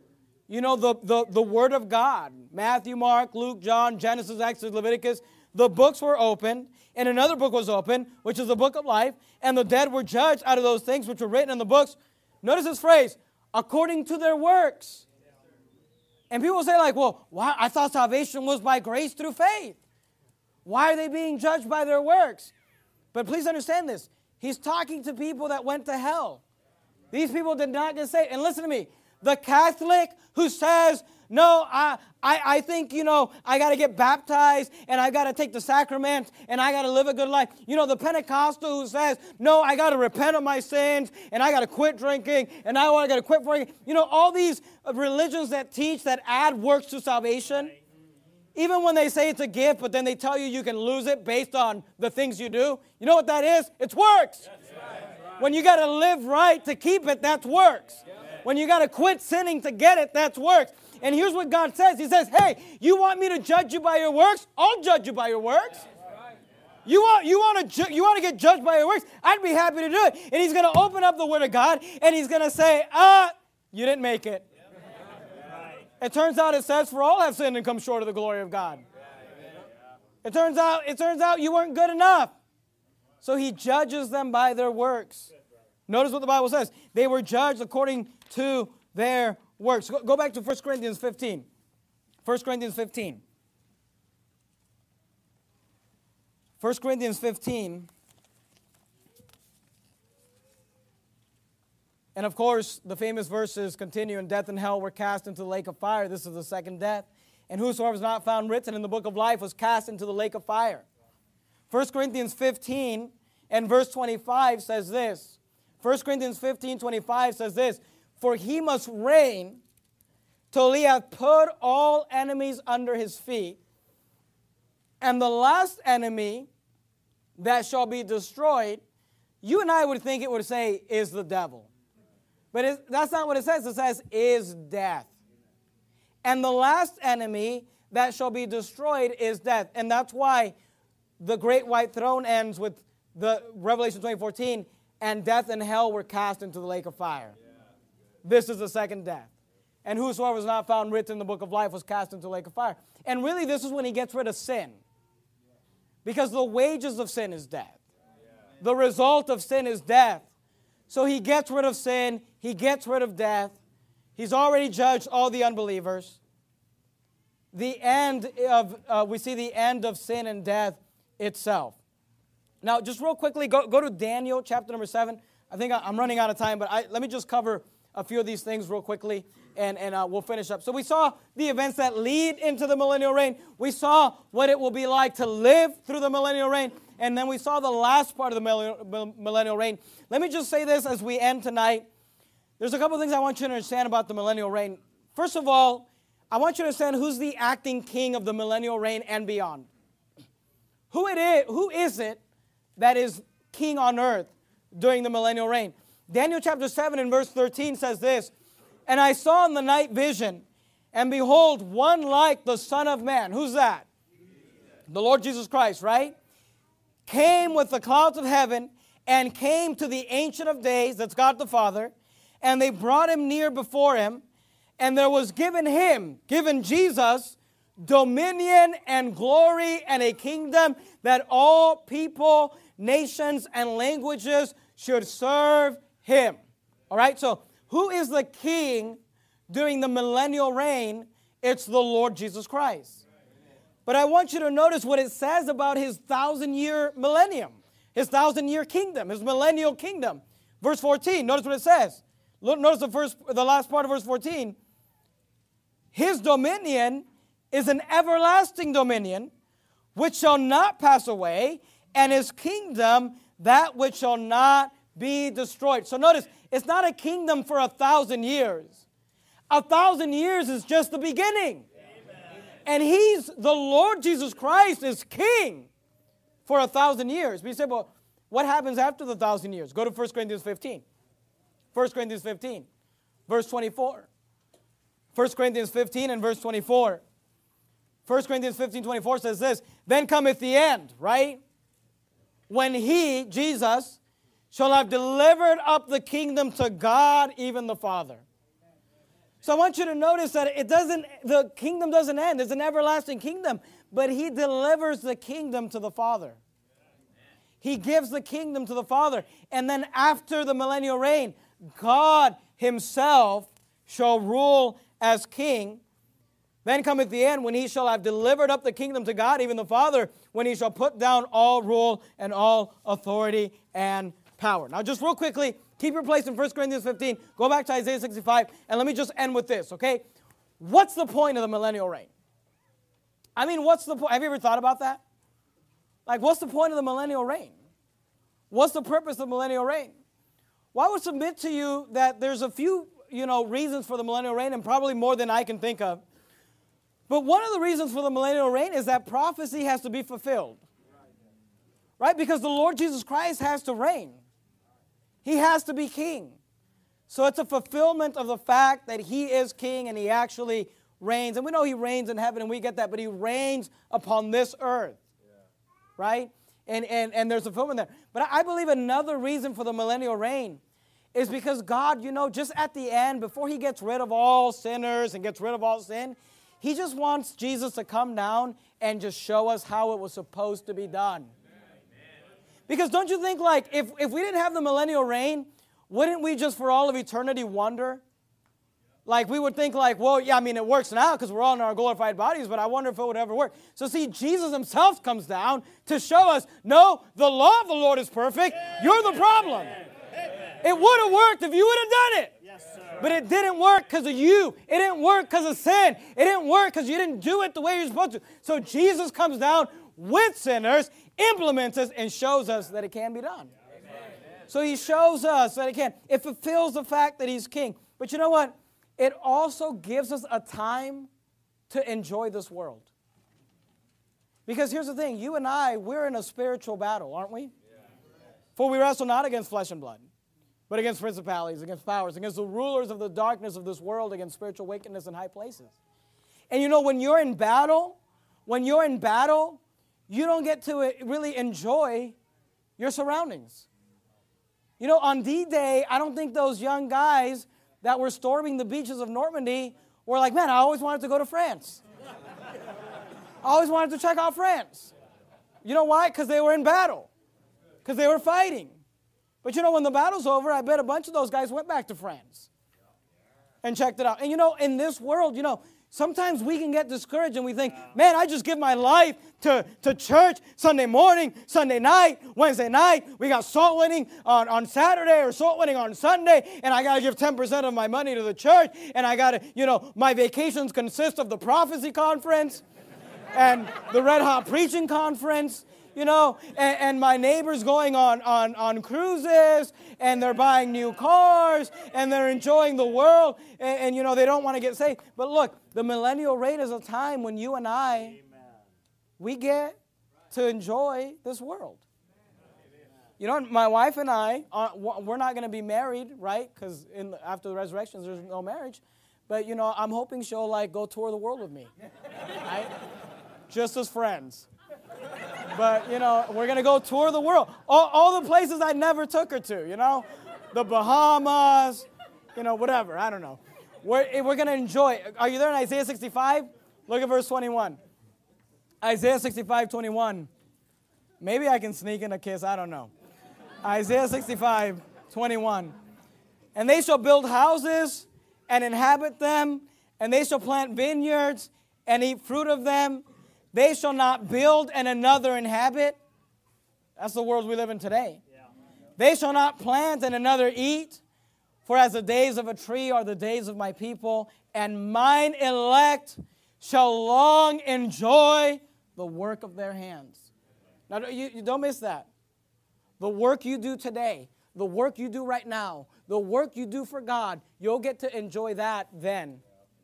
The Word of God. Matthew, Mark, Luke, John, Genesis, Exodus, Leviticus. The books were opened, and another book was opened, which is the book of life, and the dead were judged out of those things which were written in the books. Notice this phrase, according to their works. And people say well, why? I thought salvation was by grace through faith. Why are they being judged by their works? But please understand this. He's talking to people that went to hell. These people did not get saved. And listen to me. The Catholic who says, no, I think, I got to get baptized and I got to take the sacrament and I got to live a good life. The Pentecostal who says, no, I got to repent of my sins and I got to quit drinking and I got to quit drinking. All these religions that teach that add works to salvation, even when they say it's a gift, but then they tell you can lose it based on the things you do. You know what that is? It's works. When you got to live right to keep it, that's works. When you got to quit sinning to get it, that's works. And here's what God says. He says, hey, you want me to judge you by your works? I'll judge you by your works. You want to get judged by your works? I'd be happy to do it. And he's going to open up the Word of God, and he's going to say, you didn't make it. It turns out it says, for all have sinned and come short of the glory of God. It turns out you weren't good enough. So he judges them by their works. Notice what the Bible says. They were judged according to their works. Go back to 1 Corinthians 15. 1 Corinthians 15. 1 Corinthians 15. And of course, the famous verses continue, and death and hell were cast into the lake of fire. This is the second death. And whosoever was not found written in the book of life was cast into the lake of fire. 1 Corinthians 15 and verse 25 says this. 1 Corinthians 15:25 says this, for he must reign till he hath put all enemies under his feet. And the last enemy that shall be destroyed, you and I would think it would say, is the devil. But that's not what it says. It says, is death. And the last enemy that shall be destroyed is death. And that's why the great white throne ends with the Revelation 20:14, and death and hell were cast into the lake of fire. This is the second death. And whosoever was not found written in the book of life was cast into the lake of fire. And really, this is when he gets rid of sin. Because the wages of sin is death. The result of sin is death. So he gets rid of sin. He gets rid of death. He's already judged all the unbelievers. The end of, we see the end of sin and death itself. Now, just real quickly, go to Daniel chapter number 7. I think I'm running out of time, but let me just cover a few of these things real quickly, and we'll finish up. So we saw the events that lead into the millennial reign. We saw what it will be like to live through the millennial reign, and then we saw the last part of the millennial reign. Let me just say this as we end tonight. There's a couple of things I want you to understand about the millennial reign. First of all, I want you to understand who's the acting king of the millennial reign and beyond. Who is it that is king on earth during the millennial reign? Daniel chapter 7 and verse 13 says this, and I saw in the night vision, and behold, one like the Son of Man. Who's that? The Lord Jesus Christ, right? Came with the clouds of heaven and came to the Ancient of Days, that's God the Father, and they brought him near before him, and there was given Jesus, dominion and glory and a kingdom that all people, nations, and languages should serve him. All right, so who is the king during the millennial reign? It's the Lord Jesus Christ. But I want you to notice what it says about his 1,000-year millennium, his 1,000-year kingdom, his millennial kingdom. Verse 14, notice what it says. Notice the last part of verse 14. His dominion is an everlasting dominion which shall not pass away, and his kingdom that which shall not be destroyed. So notice, it's not a kingdom for 1,000 years. 1,000 years is just the beginning. Amen. And the Lord Jesus Christ is king for 1,000 years. But you say, well, what happens after the 1,000 years? Go to 1 Corinthians 15. 1 Corinthians 15, verse 24. 1 Corinthians 15 and verse 24. 1 Corinthians 15:24 says this, then cometh the end, right? When he, Jesus, shall have delivered up the kingdom to God, even the Father. So I want you to notice that the kingdom doesn't end. It's an everlasting kingdom, but he delivers the kingdom to the Father. He gives the kingdom to the Father. And then after the millennial reign, God himself shall rule as king. Then cometh the end, when he shall have delivered up the kingdom to God, even the Father, when he shall put down all rule and all authority and power. Now, just real quickly, keep your place in 1 Corinthians 15. Go back to Isaiah 65, and let me just end with this, okay? What's the point of the millennial reign? I mean, what's the point? Have you ever thought about that? Like, what's the point of the millennial reign? What's the purpose of the millennial reign? Well, I would submit to you that there's a few, reasons for the millennial reign, and probably more than I can think of. But one of the reasons for the millennial reign is that prophecy has to be fulfilled. Right? Because the Lord Jesus Christ has to reign. He has to be king. So it's a fulfillment of the fact that he is king and he actually reigns. And we know he reigns in heaven and we get that, but he reigns upon this earth. Right? And there's a fulfillment there. But I believe another reason for the millennial reign is because God, just at the end, before he gets rid of all sinners and gets rid of all sin, he just wants Jesus to come down and just show us how it was supposed to be done. Because don't you think, like, if we didn't have the millennial reign, wouldn't we just for all of eternity wonder? Like, we would think like, well, yeah, I mean, it works now because we're all in our glorified bodies, but I wonder if it would ever work. So see, Jesus himself comes down to show us, no, the law of the Lord is perfect. You're the problem. It would have worked if you would have done it. Yes, sir. But it didn't work because of you. It didn't work because of sin. It didn't work because you didn't do it the way you're supposed to. So Jesus comes down with sinners, implements us, and shows us that it can be done. Amen. So he shows us that it can. It fulfills the fact that he's king. But you know what? It also gives us a time to enjoy this world. Because here's the thing. You and I, we're in a spiritual battle, aren't we? For we wrestle not against flesh and blood, but against principalities, against powers, against the rulers of the darkness of this world, against spiritual wickedness in high places. And you know, when you're in battle, you don't get to really enjoy your surroundings. You know, on D-Day, I don't think those young guys that were storming the beaches of Normandy were like, man, I always wanted to go to France. I always wanted to check out France. You know why? Because they were in battle. Because they were fighting. But you know, when the battle's over, I bet a bunch of those guys went back to France and checked it out. And you know, in this world, you know, sometimes we can get discouraged and we think, man, I just give my life to church Sunday morning, Sunday night, Wednesday night. We got soul winning on Saturday or soul winning on Sunday, and I got to give 10% of my money to the church, and I got to, you know, my vacations consist of the prophecy conference and the Red Hot Preaching Conference. You know, and my neighbors going on cruises, and they're buying new cars, and they're enjoying the world, and you know, they don't want to get saved. But look, the millennial reign is a time when you and I, we get to enjoy this world. You know, my wife and I, we're not going to be married, right? Because after the resurrection, there's no marriage. But, you know, I'm hoping she'll, like, go tour the world with me, right? Just as friends. But, you know, we're going to go tour the world. All the places I never took her to, you know. The Bahamas, you know, whatever. I don't know. We're going to enjoy. Are you there in Isaiah 65? Look at verse 21. Isaiah 65, 21. Maybe I can sneak in a kiss. I don't know. Isaiah 65, 21. And they shall build houses and inhabit them, and they shall plant vineyards and eat fruit of them. They shall not build and another inhabit. That's the world we live in today. Yeah. They shall not plant and another eat. For as the days of a tree are the days of my people, and mine elect shall long enjoy the work of their hands. Now, you don't miss that. The work you do today, the work you do right now, the work you do for God, you'll get to enjoy that then.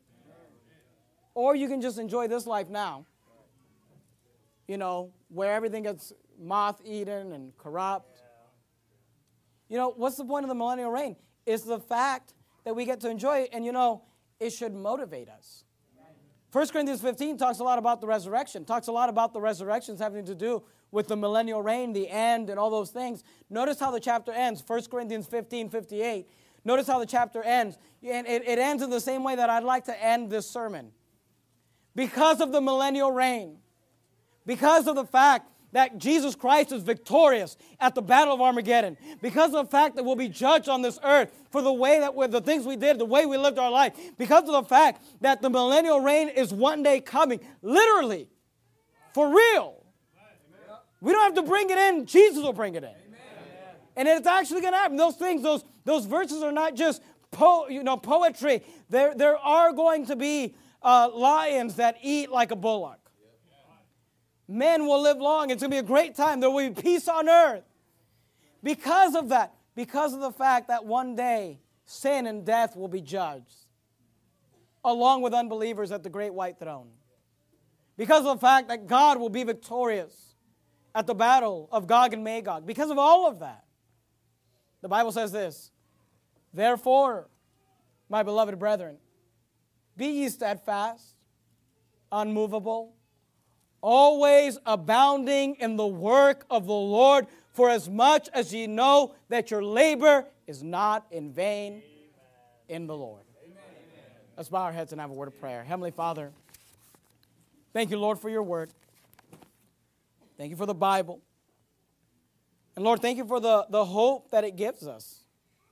Or you can just enjoy this life now. You know, where everything gets moth-eaten and corrupt. You know, what's the point of the millennial reign? It's the fact that we get to enjoy it, and, you know, it should motivate us. 1 Corinthians 15 talks a lot about the resurrection, talks a lot about the resurrections having to do with the millennial reign, the end, and all those things. Notice how the chapter ends, 1 Corinthians 15, 58. Notice how the chapter ends. And it ends in the same way that I'd like to end this sermon. Because of the millennial reign, because of the fact that Jesus Christ is victorious at the battle of Armageddon, because of the fact that we'll be judged on this earth for the way that the things we did, the way we lived our life, because of the fact that the millennial reign is one day coming, literally, for real. We don't have to bring it in. Jesus will bring it in. And it's actually going to happen. Those things, those verses are not just poetry. There are going to be lions that eat like a bullock. Men will live long. It's going to be a great time. There will be peace on earth. Because of that, because of the fact that one day sin and death will be judged, along with unbelievers at the great white throne. Because of the fact that God will be victorious at the battle of Gog and Magog. Because of all of that, the Bible says this, therefore, my beloved brethren, be ye steadfast, unmovable, always abounding in the work of the Lord, for as much as ye know that your labor is not in vain in the Lord. Amen. Let's bow our heads and have a word of prayer. Heavenly Father, thank you, Lord, for your word. Thank you for the Bible. And Lord, thank you for the hope that it gives us.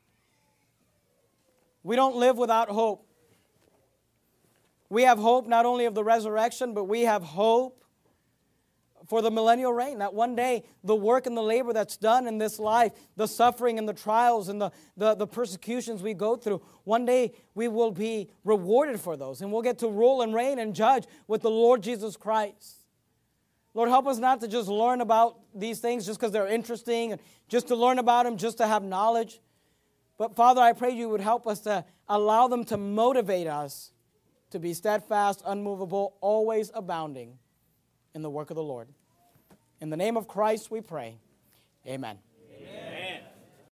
We don't live without hope. We have hope not only of the resurrection, but we have hope for the millennial reign, that one day the work and the labor that's done in this life, the suffering and the trials and the persecutions we go through, one day we will be rewarded for those, and we'll get to rule and reign and judge with the Lord Jesus Christ. Lord, help us not to just learn about these things just because they're interesting, and just to learn about them, just to have knowledge. But Father, I pray you would help us to allow them to motivate us to be steadfast, unmovable, always abounding in the work of the Lord. In the name of Christ we pray. Amen.